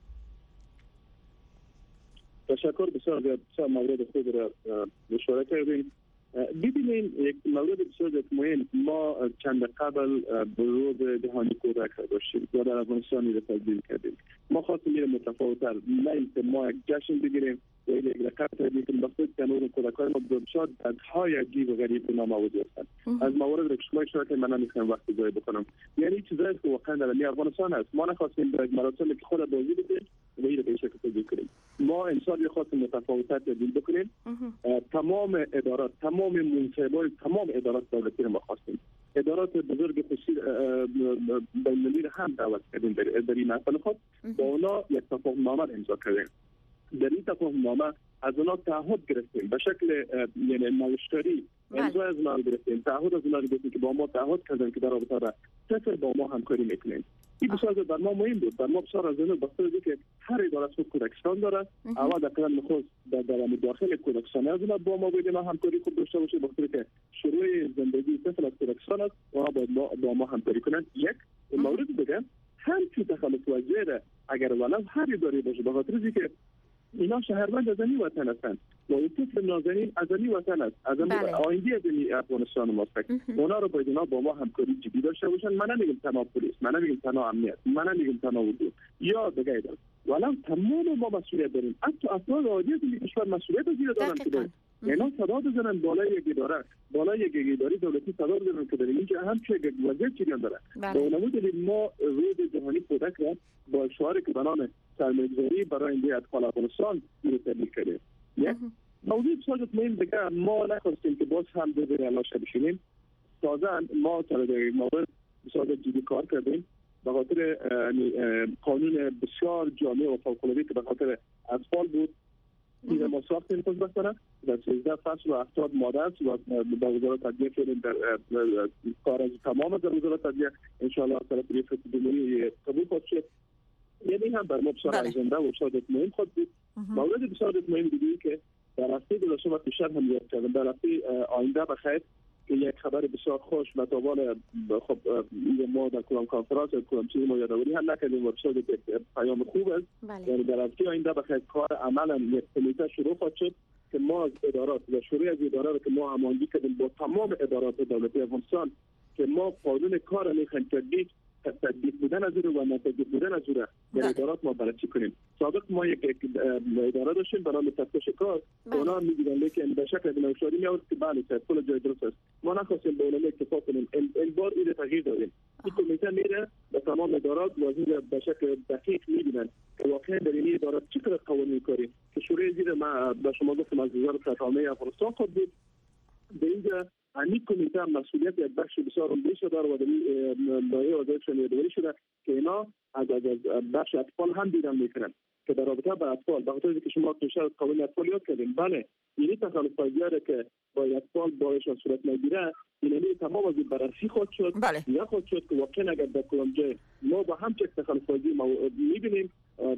تشکر. بسیار بسیار مورد خود را اشاره کردین. ببینید یک مورد بسیار مهم، ما چند قبل روز جهانی کودک را داشتیم و در افغانستان را تجلیل کردیم. ما خواستیم میره متفاوت‌تر، نه اینکه ما یک جشن بگیریم و یک رقم تجلیل کنیم بخاطر که نور کودکان ما بسیار بدهای عجیب و غریب ناموجود هستند. از موارد که شما اشاره کردید من نمی‌خوام وقت ضایع بکنم. یعنی چیزی است که واقعا در افغانستان است. ما نخواستیم در مراسمی که خود بازی بدیم و این به شکل تجلیل کنیم. ما انسان خواستیم متفاوت‌تر تجلیل بکنیم. تمام ادارات تمام منصبای تمام ادارات دولتی را خواستیم. ادارات بزرگ خصوصی بین‌المللی هم دعوت کردیم در این محفل خود با اونا یک تفاهم‌نامه امضا کردیم. در این تفاهم‌نامه از اونا تعهد گرفتیم به شکل یعنی نوشتاری امضا از اونا گرفتیم، تعهد از اونا گرفتیم که با ما تعهد کردن که در رابطه با صفر با ما همکاری میکنیم. این بسیار در ما مهم بود. در ما بسیار از اون بخاطر که هر اداره خود کودکستان داره، اول در کلان نخست در درام داخل کودکستان از اون با ما باید ما همکاری خوب داشته باشه، بخاطر که شروع زندگی طفل از کودکستان است و باید با ما همکاری کنند. یک مورد دیگه همچین تخلف وزیر اگر ولو هر اداره باشه بخاطر که اینا شهروند از این وطن هستند و این طفل نازنین از این وطن است، از این آینده از این افغانستان ماست. اونا رو باید اینا با ما همکاری جدی داشته باشن. من نمیگم تنها پلیس، من نمیگم تنها امنیت، من نمیگم تنها وجود یا دیگه اداره، ولو تمام ما مسئولیت داریم. حتی افراد عادی از این کشور مسئولیت زیر دارن که اینا صدا بزنن بالای یک اداره، بالای یک اداره دولتی صدا بزنن که در اینجا هم چه وضعیت چیزی داره. با اون ما روز جهانی کودک را با شعاری که به نام سرمایه‌گذاری برای این اطفال افغانستان رو تبلیغ کردیم. یک موضوع بسیار مهم دیگه، ما نخواستیم که باز هم به جای علاشه بشینیم. تازه ما در مورد بسیار جدی کار کردیم به خاطر قانون بسیار جامع و فوق‌العاده که به خاطر اطفال بود این ما ساختیم خوشبختانه در سیزده فصل و هفتاد ماده است و با وزارت عدلیه کردیم در کار از تمام در وزارت عدلیه انشاءالله از طرف ریاست جمهوری قبول خواهد شد. یعنی هم بر ما بسیار ارزنده و بسیار مهم خود بود. مورد بسیار مهم دیگه که در هفته گذشته و پیشتر هم یاد کردم در هفته آینده بخیر که یک خبر بسیار خوش متوال خب ما در کلام کنفرانس کلام چیزی ما یادآوری هم نکردیم و بسیار پیام خوب است. یعنی در هفته آینده بخیر کار عملا یک کمیته شروع خواهد شد که ما از ادارات و شروع از اداره که ما هماهنگی کردیم با تمام ادارات دولتی افغانستان که ما قانون کار میخوایم تطبیق تطبیق بودن از رو و نتطبیق بودن از رو در ادارات ما بررسی کنیم. سابق ما یک اداره داشتیم به نام تفتیش کار اونا میگن لیکن به شکل نوشاری میاد که بله کل جای درست است. ما نخواستیم به اونها اتفاق کنیم. این بار این تغییر دادیم. این کمیته میره به تمام ادارات و به شکل دقیق میبینن که واقعا در این ادارات چقدر قوانین کاری که شروع زیر ما به شما گفتم از وزارت خدمات افغانستان خود بود به اینجا همین کمیته مسئولیت یک بخش بسیار بیش داره و در لایحه وظایفشون یادآوری شده که اینا از بخش اطفال هم دیدن میکنن که در رابطه با اطفال به خاطر که شما پیشتر قانون اطفال یاد کردین بله یعنی تخلفات که با اطفال باعث صورت نگیره یعنی تمام از بررسی خود شد یا خود شد که واقعا اگر در کدام جای ما با هم چک تخلفات میبینیم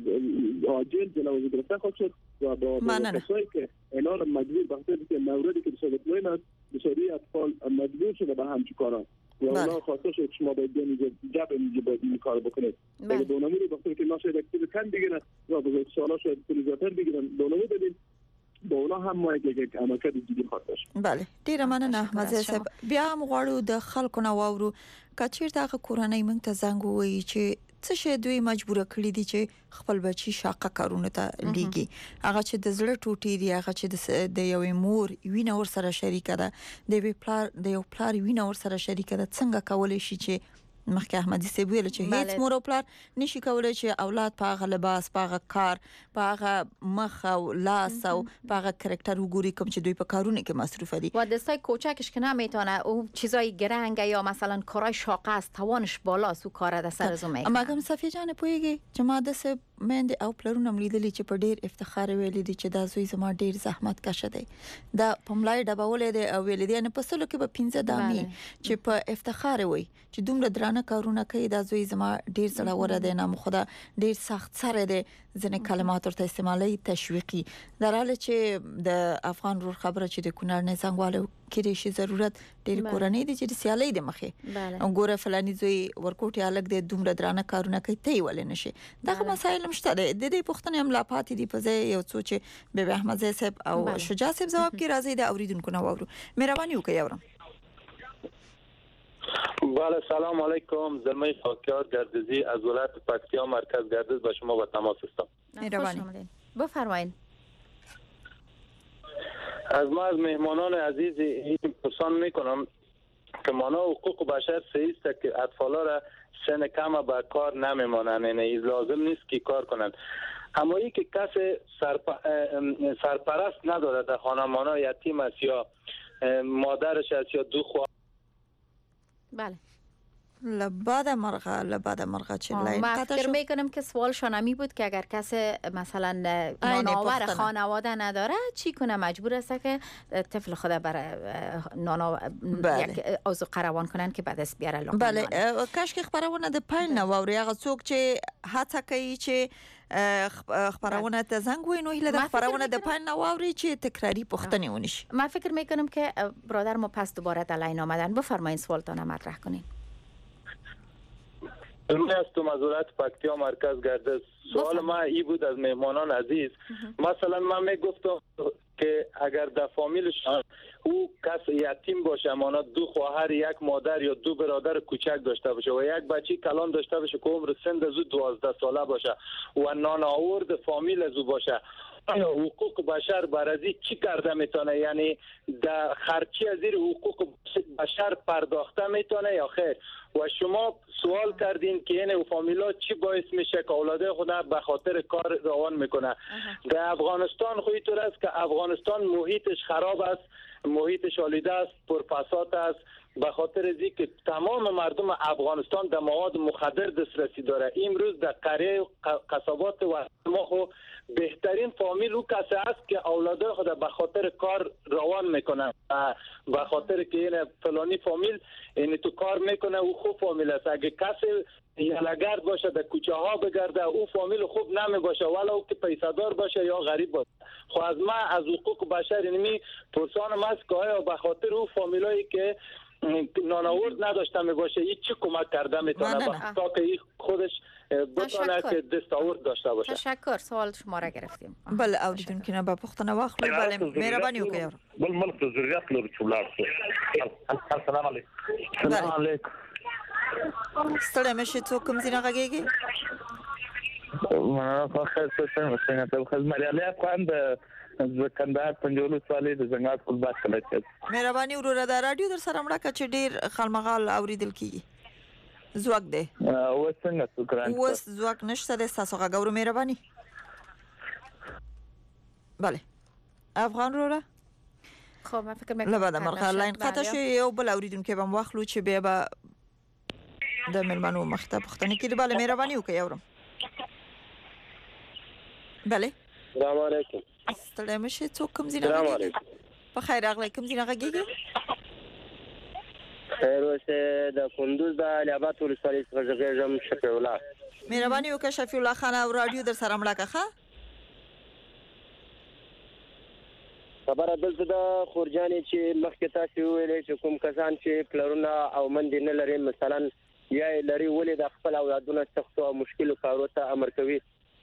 عاجل جلوی گرفته خود شد و با کسایی که اینا رو مجبور به خاطر که موردی که بسیار مهم است بسیاری اطفال مجبور شده به همچین کارا و اونا خواسته شد شما باید بیانید جب اینجا باید این کار بکنید اگه دونمو رو بخاطر که ناشاید اکتیو کم بگیرن و بزرگ سالا شاید پولیزاتر بگیرن دونمو بدید با اونا هم ما یک یک عملکرد جدی خواهد داشت. بله ډیره مننه مزه صاحب بیا هم غواړو د خلکو نه واورو که چیرته هغه کورنۍ موږ ته زنګ ووایي چې څه شی دوی مجبور کړی دي چې خپل بچي شاقه کارونه ته لیږي هغه چې د زړه ټوټې دي هغه چې د یوې مور وینه ور سره شریکه ده د یو پلار د یو پلار وینه ور سره شریکه ده څنګه کولای شي چې مخکې احمدي سی ویل چې هیڅ مور او پلار نشي کولای چې اولاد په هغه لباس په هغه کار په هغه مخ او لاس او په هغه کاراکتر وګوري کوم چې دوی په کارونه کې مصروف دي و دستای کوچکش که نمیتونه او چیزای گرنگ یا مثلا کارای شاقه است توانش بالاست او کار د سر زو میکنه اما کوم صفیه جان پویږي چې ما د سه مند او پلرونه ملیدلی چې په ډیر افتخار ویل دي چې دا زوی زما ډیر زحمت کشه دی دا پملای ډبولې دی او ویل دي نه پسلو کې به پنځه دامي چې په افتخار وي چې دومره نه کارونه کوي دا زوی زما ډیر زړه ور دی نه خدا ډیر سخت سره دی ځنه کلمات ورته استعمالي تشویقي دراله چې د افغان رور خبره چې د کونړ نه څنګهواله کړي شي ضرورت ډیر کورنۍ دي چې سیالي د مخه وګوره فلاني زوی ورکوټي الګ د دومره درانه کارونه کوي ته ولې نشي دغه مسایل مشته د دې پښتنې هم لا پاتې دي په ځای یو څه چې به احمد صاحب او شجاع صاحب جواب کې راځي د اوریدونکو نه وورو مهرباني وکړئ اورم بله سلام علیکم زلمه خاکیار گردزی از ولایت پکتیا مرکز گردز با شما با تماس هستم. مهربانی بفرمایید. از ما از مهمانان عزیز این پرسان میکنم که مانا حقوق بشر سیست که اطفالا را سن کم به کار نمیمانند یعنی لازم نیست که کار کنند اما ای که کس سرپ... سرپرست نداره در خانه مانا یتیم است یا مادرش است یا دو خواهر بله لباد مرغه لباد مرغه چه لاین ما فکر میکنم که سوال شانمی بود که اگر کس مثلا نانآور خانواده نداره چی کنه مجبور است که طفل خود برای نانا یک عضو قروان کنن که بعد از بیاره لقمه بله کاش که خبرونه د پاین نووري هغه څوک چې هڅه کوي چې خبرونه ته زنګ وینو هله د خبرونه د پاین نووري چې تکراری پختنی ونشي من فکر میکنم که برادر ما پس دوباره در لاین آمدن بفرمایید سوالتون مطرح کنین. من هستم از ولایت پکتیا مرکز گردز. سوال ما ای بود از مهمانان عزیز مثلا من میگفتم که اگر در فامیلشان او کس یتیم باشه مانا دو خواهر یک مادر یا دو برادر کوچک داشته باشه و یک بچه کلان داشته باشه که عمر سن از او دوازده ساله باشه و نانآورد فامیل از او باشه آیا حقوق بشر برازی چی کرده میتونه یعنی در خرچی از این حقوق بشر پرداخته میتونه یا خیر و شما سوال کردین که این فامیلا چی باعث میشه که اولاده خود به خاطر کار روان میکنه در افغانستان خوی طور است که افغانستان محیطش خراب است محیطش آلوده است پرفساد است به خاطر از اینکه تمام مردم افغانستان در مواد مخدر دسترسی داره. امروز در قریه و قصبات و ما خو بهترین فامیل او کسی است که اولادای خود به خاطر کار روان میکنه، به خاطر که این فلانی فامیل این تو کار میکنه او خوب فامیل است. اگه کسی یلگرد باشه در کوچه ها بگرده او فامیل خوب نمی باشه، ولو که پیسه‌دار باشه یا غریب باشه. خو از ما از حقوق بشر اینمی پرسانم است که آیا به خاطر او فامیلایی که نانآورد نداشته می باشه این چه کمک کرده میتونه تا که این خودش بتونه که دستاورد داشته باشه. تشکر. سوال شما را گرفتیم. بله اوریدون که نه با پختنه واخلو. بله مهرباني وکړئ. بل ملک د ضرورت لري چې ولاړ شي. السلام علیکم. السلام علیکم. ستړی مشه څوک کوم ځای غږیږي؟ ما خو خیر څه څنګه ته خو مریالي افغان د کندهار پنځولو سوالې د زنګات کول بات کړی. مهرباني وروره د رادیو در سره مړه کچ ډیر خلمغال اوریدل کیږي. زوګ دی. او څنګه شکران. اوس زوګ نشته د تاسو غوړو مهرباني. بله. افغان وروره. خب من فکر میکنم لباده مرغه لاین قطع شو یو بل اوریدون کې بم واخلو چې بیا به د ملمنو مخته پختنه کې بله مهرباني وکړئ اورم. بله. السلام علیکم. ستړی مشه څوک کوم ځای راغلی؟ په خیر راغلی کوم ځای راغلی؟ خیر اوسه د کندوز د الیاباد ولسوالۍ څخه غږیږم شفیع الله. مهرباني وکړه شفیع الله خان او رادیو در سره مړه کړه. خبره دلته د خورجانې چې مخکې تاسو ویلې چې کوم کسان چې پلرونه او مندې نه لري مثلا یا لري ولې د خپل اولادونو سختو او مشکلو کارو ته امر کوي.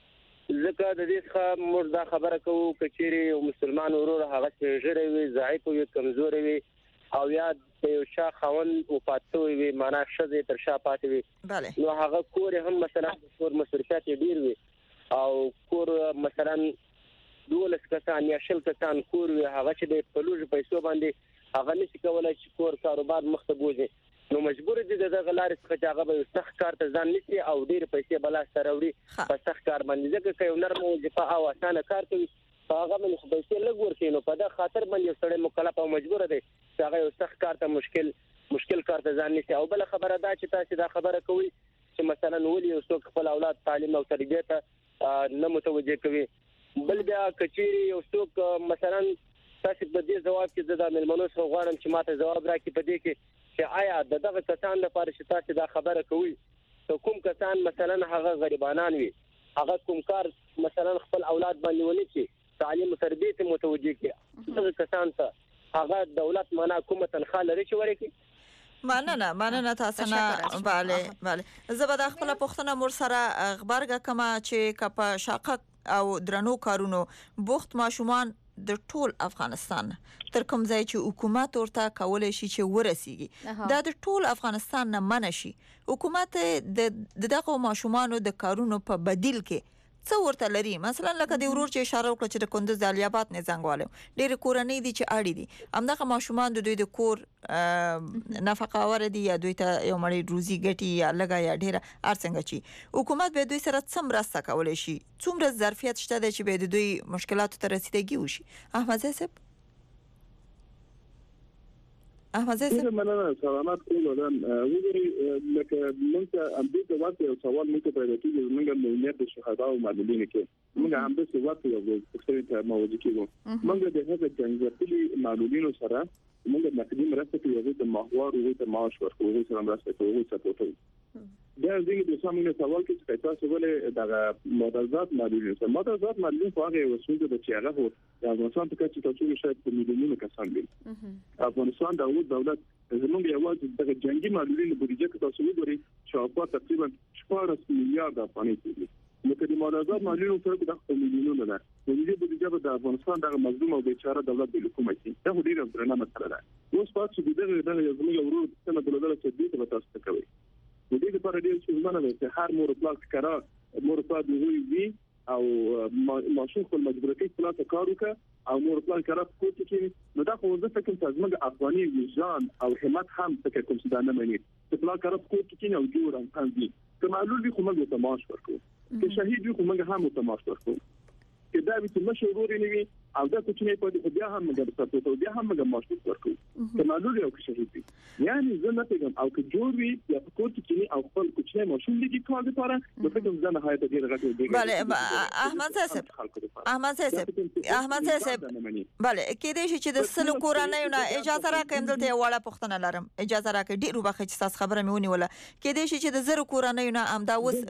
ځکه د دې څخه موږ دا خبره کوو چې چیرې یو مسلمان ورور هغه ژړی وي، ضعیف وي، کمزوري وي او یا د یو شا خاوند وفات شوی وي، معنا ښځې تر شا پاتې وي، نو هغه کور هم مثلا کور مصرفات ډیر وي او کور مثلا دولس کسان یا شل کسان کور وي، هغه چې د پلوژ پیسو باندې هغه نشي کولای چې کور کاروبار مخته بوځي، نو مجبور دي دغه لارې څخه چې هغه به سخت کار ته ځان نشي او ډیر پیسې بلا سره وړي په سخت کار باندې. ځکه که یو نرم وظیفه او اسانه کار کوي هغه باندې خو پیسې لږ ورکوي، نو په دا خاطر باندې یو سړی مکلف او مجبور دی چې هغه یو سخت کار ته مشکل مشکل کار ته ځان نشي. او بل خبره دا چې تاسو دا خبره کوي چې مثلا ولې یو څوک خپل اولاد تعلیم او تربیه ته نه متوجه کوي. بل بیا کچيري یو څوک مثلا تاسو په دې جواب کې د ملمنو سره غواړم چې ماته جواب راکړي په دې کې چې آیا دغه کسان لپاره چې تاسو دا خبره کوي کوم کسان مثلا هغه غریبانان وي، هغه کوم کار مثلا خپل اولاد باندې ونی چې تعلیم او تربیه ته متوجه کړي، دغه کسان ته هغه دولت معنا کومه تنخواه لري چې ورکړي. مننه مننه تاسو نه. bale bale زبر خپل پښتنه مور سره خبرګه کما چې کپ شاقه او درنو کارونو بوخت ماشومان د ټول افغانستان تر کوم ځای چې حکومت ورته کولای شي چې ورسیږي دا د ټول افغانستان نه منشي. حکومت د دغه ماشومانو د کارونو په بدیل کې څو ورته لري. مثلا لکه د ورور چې اشاره وکړه چې د کندوز د الیاباد نه زنګواله ډېر کورنۍ دي چې اړې دي همدغه ماشومان د دوی د کور نفقه ور دي یا دوی ته یو مړی روزي ګټي یا لګا یا ډېر ارڅنګ چی حکومت به دوی سره څومره راسته کولای شي، څومره ظرفیت شته چې به د دوی مشکلاتو ته رسیدګي وشي. احمد زیب احمد زیب مننه. سلامات کول ولرم. وګورئ لکه موږ هم دې د واقع یو سوال موږ پیدا کیږي موږ د ملت د شهدا او معلولین کې موږ هم د څه واقع یو څه ته موجود کیږو. موږ د هغه څنګه معلولین سره موږ مقدم راځي چې یو د ماهوار او د معاش ورکړو سره مرسته کوو چې تاسو دا زموږ د سامنے سوال کې چې تاسو ولې د مدرزات معلولین سره مدرزات معلولین خو هغه وسوله د چې هغه د افغانستان په کې تاسو شاید په میلیونونو کسان دي. افغانستان د دولت زموږ یوازې د جنگي معلولین بودیجه کې تاسو وګورئ شاوخوا تقریبا شپږ میلیارډ افغانۍ دي. نو کله مدرزات معلولین سره د میلیونونو ده د دې بودیجه د افغانستان د مظلوم او بیچاره دولت د حکومت دی. دا ډیره درنه مسله ده. اوس پاتې دي دغه دغه زموږ ورور څنګه دولت څخه دې ته تاسو کوي. د دې لپاره ډېر څه زمانه ده چې هر مور پلاک کرا مور پلاک دی وی او ماشوم خپل مجبورتي پلاک کار وکړي او مور پلاک کرا کوټ کې نو دا خو زه فکر کوم چې زموږ افغاني وجدان او همت هم فکر کوم چې دا نه مانی چې پلاک کرا کوټ کې نه جوړ ان تنظیم که معلول دي خو موږ ته معاش ورکړو، که شهید دي خو موږ هم ته معاش ورکړو، که دا به مشورې نه وي او دا کوچنی په بیا هم موږ ساتو ته بیا هم موږ ماشوم ورکو که معلومه او که شهید یعنی زه نه پیغام او که جوړ وي یا په کور کې او خپل کوچنی ماشوم لګي کار لپاره نو فکر زه نه هایته ډیر غټ دی. بله احمد صاحب احمد صاحب احمد صاحب بله کې دې چې د سلو کورانه نه اجازه راکړم دلته وړه پښتنه لرم اجازه راکړئ ډیر وبخښه چې تاسو خبره مې ونیوله کې دې چې د زرو کورانه نه امدا وس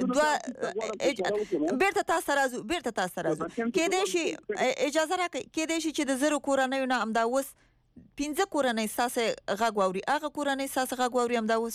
دوه بیرته تاسو راځو بیرته تاسو راځو کې دې چې اجازه راکړئ کې دې چې د زرو کورانه نه امدا وس پینځه کورنۍ ساسه غاغوري هغه کورنۍ ساسه غاغوري هم دا اوس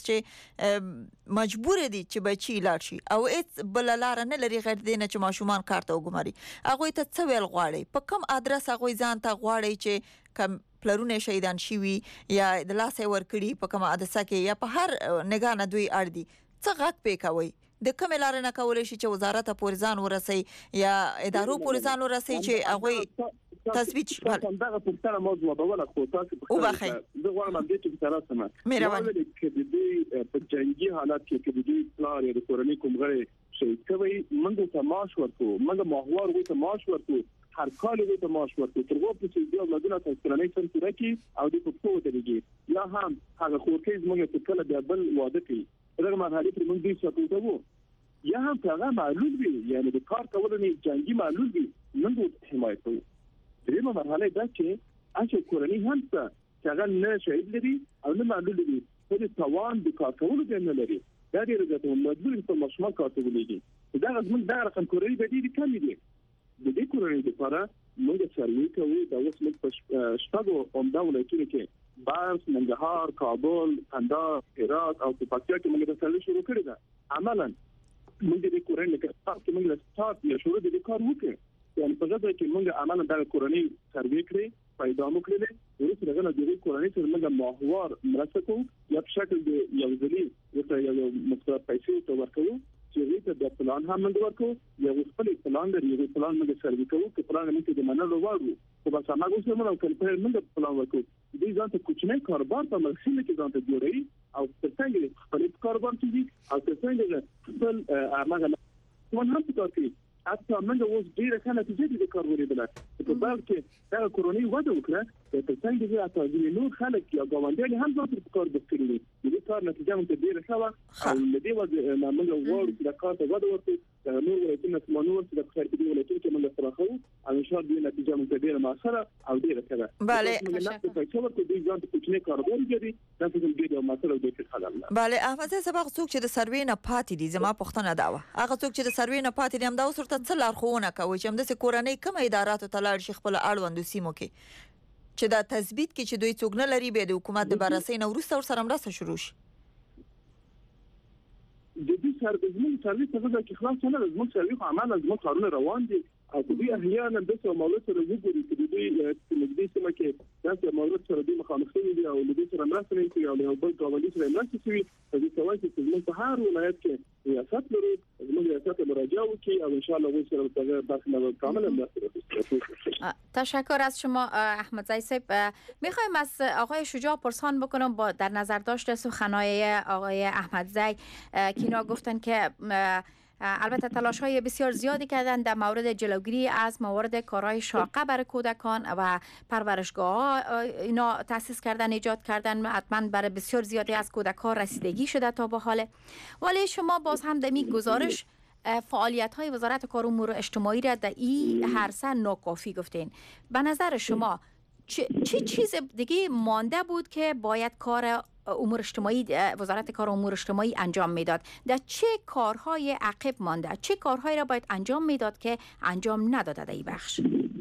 چې مجبور دي چې بچي لاړ شي او هیڅ بل لار نه لري غیر دینه چې ماشومان کار ته وګماري هغه ته څه ویل غواړي په کوم ادرس هغه ځان ته غواړي چې کم پلرونه شهیدان شي وي یا د لاسه ور کړی په کوم ادرسه کې یا په هر نگاه نه دوی اړ دي څه غاک پېکوي د کوم لار نه کولای شي چې وزارت پورزان ورسي یا ادارو پورزان ورسي چې هغه تثبیت شي. دا په موضوع به ولا خو تاسو په وبخښئ زه غواړم دې چې تاسو سم مهرباني کې د دې په جنگي حالات کې کې د دې پلان یا د کورنۍ کوم غړي شهید کوي موږ ته معاش ورکو موږ ماهوار وي ته معاش ورکو هر کال وي ته معاش ورکو تر څو چې د اولادونو ته کورنۍ څنګه پوره کی او د پښتو ودرېږي یا هم هغه خورکې موږ ته کله د بل واده کوي دغه مرحله پر موږ دې ساتو وو یا هم هغه معلوم وي یعنی د کار کولو نه جنگي معلوم وي موږ حمایت کوو. دریمه مرحله دا چې اچې کورنۍ هم څه هغه نه شهید لري او نه معلوم لري په توان د کار کولو نه لري دا ډیره ګټه مجبور په مشمول کار ته ولېږي دا غوښمن دا رقم کورنۍ به دي کم دي د دې کورنۍ لپاره موږ سروي کوو دا اوس موږ په شپږو عمده ولایتونو کې بارس ننګرهار کابل کندهار هرات او په پکتیا کې موږ د سروي شروع کړی دا عملاً موږ د کورنۍ لپاره چې موږ له سټارټ یا شروع د کار وکړو یعنی په ځای کې موږ عملاً د کورنۍ سروي کړی پیدا مو کړل ورته دغه د کورنۍ سره موږ ماهوار مرسته کوو یا په شکل د یو ځلې ورته یو مقدار پیسې تو ورکوو چې د پلان هم موږ ورکوو یو خپل پلان لري یو پلان موږ سروي کوو چې پلان موږ د منلو وړو خو بس هغه اوس موږ کله موږ پلان ورکوو دې ځان ته کوچنی کاروبار په مرسته کې ځان ته جوړوي او څنګه خپل کاروبار کوي او څنګه خپل هغه څون هم کوي حتی موږ اوس ډیره ښه نتیجه د کار ورېدله په بل کې دا کورونی وده وکړه چې څنګه چې تاسو د نور خلک یا ګاونډیان هم ځان په کار بکړي دي کار نتیجه مو ته ډیره ښه او د دې وجه نه موږ وایو چې د کار ته وده ورکړي نور ولایتونه چې نور چې د خیر په ولایتونو کې موږ سره خو او ان شاء الله د نتیجه مو ته ډیره ماسره او ډیره ښه بله موږ په څو ورته د ځان ته کوچنی کاروبار جوړي دا څه ډیره ماسره د ښه حل بله احمد صاحب هغه څوک چې د سروي نه پاتې دي زما پښتنه دا و هغه څوک چې د سروي نه پاتې دي هم دا اوس ورته څه لارښوونه کوي چې هم د کورنۍ کوم اداراتو ته لاړ شي خپل اړوندو سیمو کې چې دا تثبیت کې چې دوی څوک نه لري به د حکومت د بررسۍ نه وروسته ورسره مرسته شروع شي. د دې سر د زموږ سروي څخه چې خلاص نه زموږ سروي عمل زموږ کارونه روان دي او دوی احیانا د څه مولود سره وګوري چې دوی د دې سم کې داسې مولود سره د مخامخ دي او د دې سره مرسته نه کوي او د بل ګاونډي سره مرسته کوي د دې سوال چې موږ په هر ولایت کې ریاست لرو موږ ریاست مراجعه وکړي او ان شاء الله وایي سره به داخله کاملا مرسته. تشکر از شما احمد زئی صاحب. میخوایم از آقای شجاع پرسان بکنم با در نظر داشت سخنهای آقای احمد زئی که اینا گفتن که البته تلاش های بسیار زیادی کردن در مورد جلوگیری از موارد کارهای شاقه برای کودکان و پرورشگاه ها اینا تأسیس کردن ایجاد کردن حتما برای بسیار زیادی از کودکان رسیدگی شده تا به حال. ولی شما باز هم در این گزارش فعالیت های وزارت کار و امور اجتماعی را در این هر سه ناکافی گفتین. به نظر شما چه چی چیز دیگه مانده بود که باید کار امور اجتماعی وزارت کار و امور اجتماعی انجام میداد؟ در چه کارهای عقب مانده؟ چه کارهایی را باید انجام میداد که انجام نداده در این بخش؟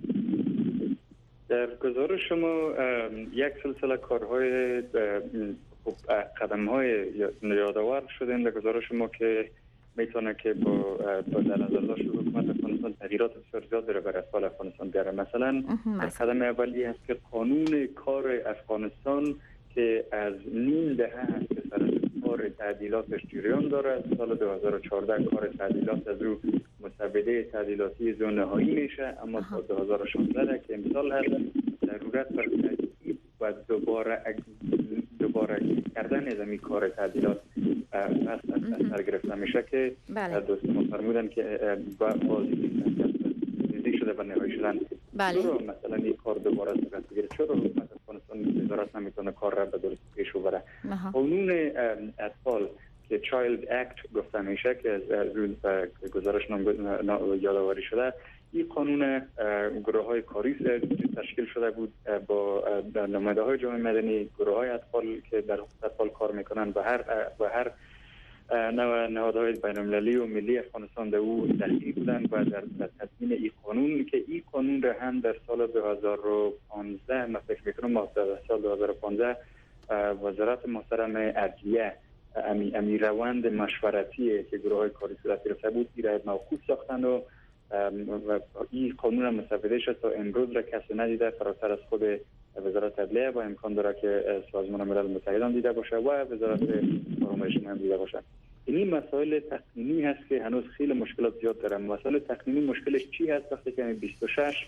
در گزارش شما یک سلسله کارهای قدم‌های یادآور شدن در گزارش شما که میتونه که با با در نظر داشت حکومت افغانستان تغییرات بسیار زیاد داره برای اطفال افغانستان بیاره. مثلا در قدم اولی هست که قانون کار افغانستان که از نیم دهه هست که سر کار تعدیلاتش جریان داره. سال دو هزار و چهارده کار تعدیلات از او مسوده تعدیلاتی ذو نهایی میشه، اما تا دو هزار و شانزده که امسال هست ضرورت بر تجدید و دوباره دوباره کردن از این کار تعدیلات از اثر گرفته میشه که دوستان فرمودن که با بازی شده و نهایی شدن بله. چرا مثلا این کار دوباره صورت بگیره؟ چرا حکومت افغانستان وزارت نمیتونه کار را به درستی پیش ببره؟ قانون اطفال که چایلد اکت گفته میشه که از روی گزارش نام یادآوری شده، این قانون گروه های کاری تشکیل شده بود با نماینده های جامعه مدنی، گروه های اطفال که در حقوق اطفال کار میکنن و هر و هر نهادهای بین المللی و ملی افغانستان در او دخیل بودن و در تدوین این قانون که این قانون را هم در سال دو هزار و پانزده من فکر میکنم در سال دو هزار و پانزده وزارت محترم عدلیه امی, امی روند مشورتی که گروه های کاری صورت گرفته بود این را موقوف ساختن و و این قانون هم مستفیده شد تا امروز را کسی ندیده فراتر از خود وزارت عدلیه و امکان داره که سازمان ملل متحد هم دیده باشه و وزارت آرامش هم دیده باشه. این مسائل تقنینی هست که هنوز خیلی مشکلات زیاد داره. مسائل تقنینی مشکلش چی هست؟ وقتی که بیست و شش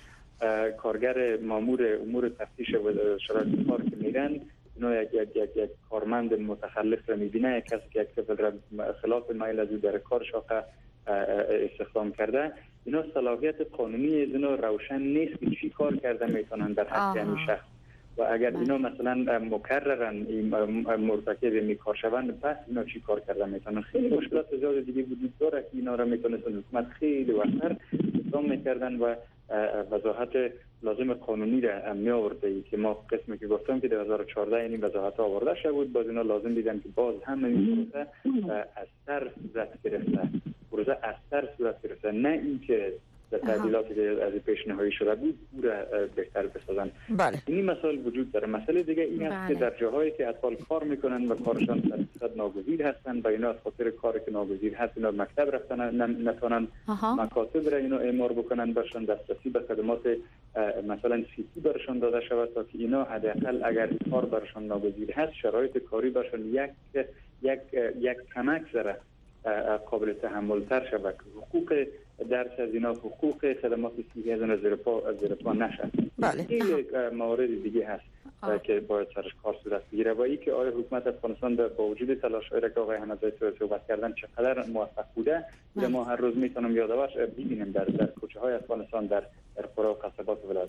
کارگر مامور امور تفتیش و شرایط کار که میرن، اینا یک یک یک یک کارمند متخلف را میبینه، یک کسی که یک طفل را خلاف میل از او در کار شاقه استخدام کرده، اینا صلاحیت قانونی از اینا روشن نیست که چی کار کرده میتونن در حق همین شخص و اگر اینا مثلا مکررن مرتکب می کار شوند پس اینا چی کار کرده میتونن. خیلی مشکلات زیاد دیگه وجود داره که اینا را میتونه حکومت خیلی وقتر اقدام میکردن و وضاحت لازم قانونی را می آورده که ما قسمی که گفتم که دو هزار و چهارده این وضاحت آورده شده بود، باز اینا لازم دیدن که باز هم این پروسه از سر صورت گرفته پروسه از سر صورت گرفته نه اینکه در تعدیلاتی که از پیش نهایی شده بود او را بهتر بسازن. بله. این مسائل وجود داره. مسئله دیگه این بله. است که در جاهایی که اطفال کار میکنن و کارشان صد ناگزیر هستن و اینا از خاطر کاری که ناگزیر هست اینا مکتب رفتن نتونن مکاتب را اینا اعمار بکنن برشان دسترسی به خدمات مثلا سیتی برشان داده شود تا که اینا حداقل اگر کار برشان ناگزیر هست شرایط کاری برشان یک یک یک کمک زره قابل تحمل تر شود، حقوق درس از اینا، حقوق خدمات صحی از اینا زیر پا زیر پا نشد. بله. خیلی موارد دیگه هست آه. که باید سرش کار صورت بگیره و این که آیا حکومت افغانستان با وجود تلاش‌هایی که آقای احمدزایی صحبت کردن چقدر موفق بوده و ما هر روز میتونم یادآورش ببینیم در در کوچه‌های افغانستان در در قرى و قصبات ولایت.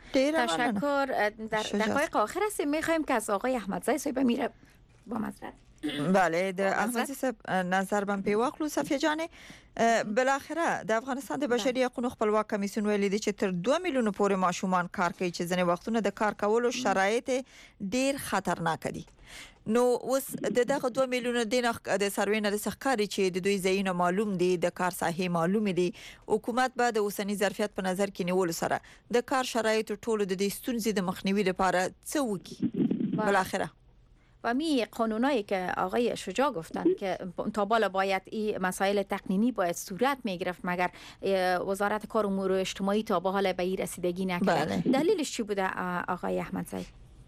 تشکر. در دقایق آخر هستیم می‌خوایم که از آقای احمدزایی صحبت میره با معذرت. بله د احمدزي صاحب نظر بم په واخلو صفیه جان بالاخره د افغانستان د بشري حقوقو خپلواک کمیسیون ویلي دی چې تر دوه میلیونه پورې ماشومان کار کوي چې ځنې وختونه د کار کولو شرایط ډیر خطرناک دي. نو اوس د دغه دوه میلیونه د سروې نه د ښکاری چې د دوی ځایونه معلوم دي، د کار ساحې معلوم دي، حکومت به د اوسنی ظرفیت په نظر کې نیول سره د کار شرایط ټولو د دې ستونزې د مخنیوي لپاره څه وکړي بالاخره. و می قانونایی که آقای شجاع گفتن که تا بالا باید این مسائل تقنینی باید صورت می گرفت مگر وزارت کار و امور اجتماعی تا به حال به این رسیدگی نکرده. بله. دلیلش چی بوده آقای احمدزایی؟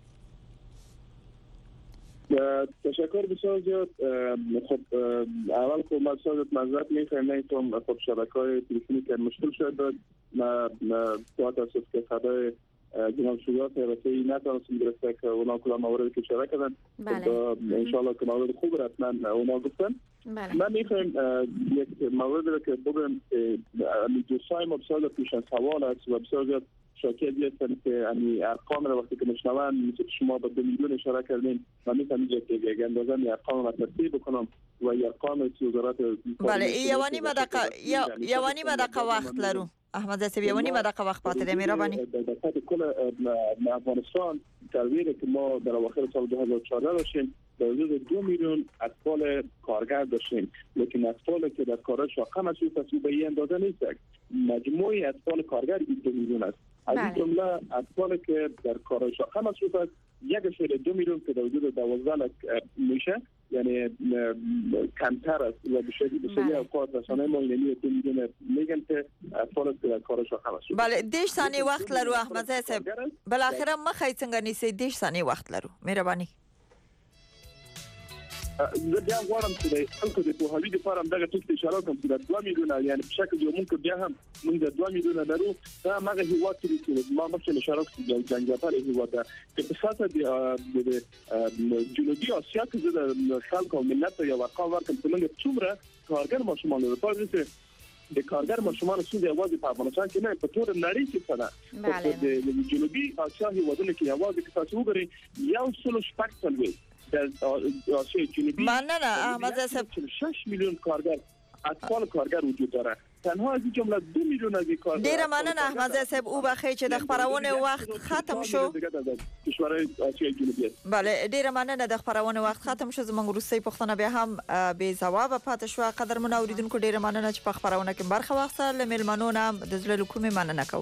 تشکر بسیار زیاد. خب اول که ما صادت معذرت میخوایم نیتون خب شبکه‌های تلفنی که مشکل شد ما با تاسف که خدای جناب شجاع رسایی نتونستیم درسته که اونا کلا مواردی که اشاره کردن. بله. انشاءالله که موارد خوب رسما اونا گفتن. بله. من میخوایم یک موردی رو که بگم دوستای ما بسیار پیش از سوال است و بسیار زیاد شاکر هستن که امی ارقام رو وقتی که میشنون مثل شما به دو میلیون اشاره کردین و میتونم یک یک اندازه می ارقام رو ترتیب بکنم و ارقام وزارت. بله یوانی مدقه یوانی مدقه وقت لرو احمدزایی صاحب یوانی مدقه وقت پاتې دی مهرباني. در سطح کل افغانستان ترویج که ما در اواخر سال دو هزار و چهارده داشتیم در حدود دو میلیون اطفال کارگر داشتیم، لیکن اطفالی که در کارهای شاقه مصروف هستند به این اندازه نیست. مجموع اطفال کارگر دو میلیون است. از این جمله اطفالی که در کارهای شاقه مصروف است یک اشاره دو میلیون که در حدود دوازده لک میشه، یعنی کمتر است و به شدت اوقات رسانه ما اینی دو میلیون میگن که اطفال که در کارهای شاقه مصروف. بله دیش ثانیه وقت لرو احمدزایی صاحب بالاخره مخای څنګه نیسي دیش ثانیه وخت لرو مهرباني. زه بیا غواړم چې د خلکو د پوهاوي لپاره هم دغه ټکي اشاره کوم چې د دوه میلیونه یعنی په شکل یو ممکن بیا هم موږ د دوه میلیونه لرو. دا هغه هیواد چې ما مخکې اشاره کوم چې جنګیاپال هیواد ده چې په ساته د جنوبي آسیا کې د خلکو او ملت یو ارقام ورکړم چې موږ څومره کارګر ماشومان لرو. په دې د کارګر ماشومان څخه یوازې په افغانستان کې نه په ټول نړۍ کې څنګه د جنوبي اسیا هیوادونو کې یوازې کې تاسو وګورئ یو سل شپږ څلوي د اسیا جنوبي مننه احمد صاحب شش میلیون کارګر اطفال کارګر وجود داره تنها از این جمله دو میلیون از این کارگر ډیر مننه احمد صاحب او بخیر چې د خبرونه وخت ختم شو کشورهای آسیای جنوبی بله ډیر مننه د خبرونه وخت ختم شو زموږ وروستۍ پوښتنه بیا هم به جواب پاتې شو قدر من اوریدونکو ډیر مننه چې په خبرونه کې برخه واخیسته لملمنو نه د زړه کومې مننه کوم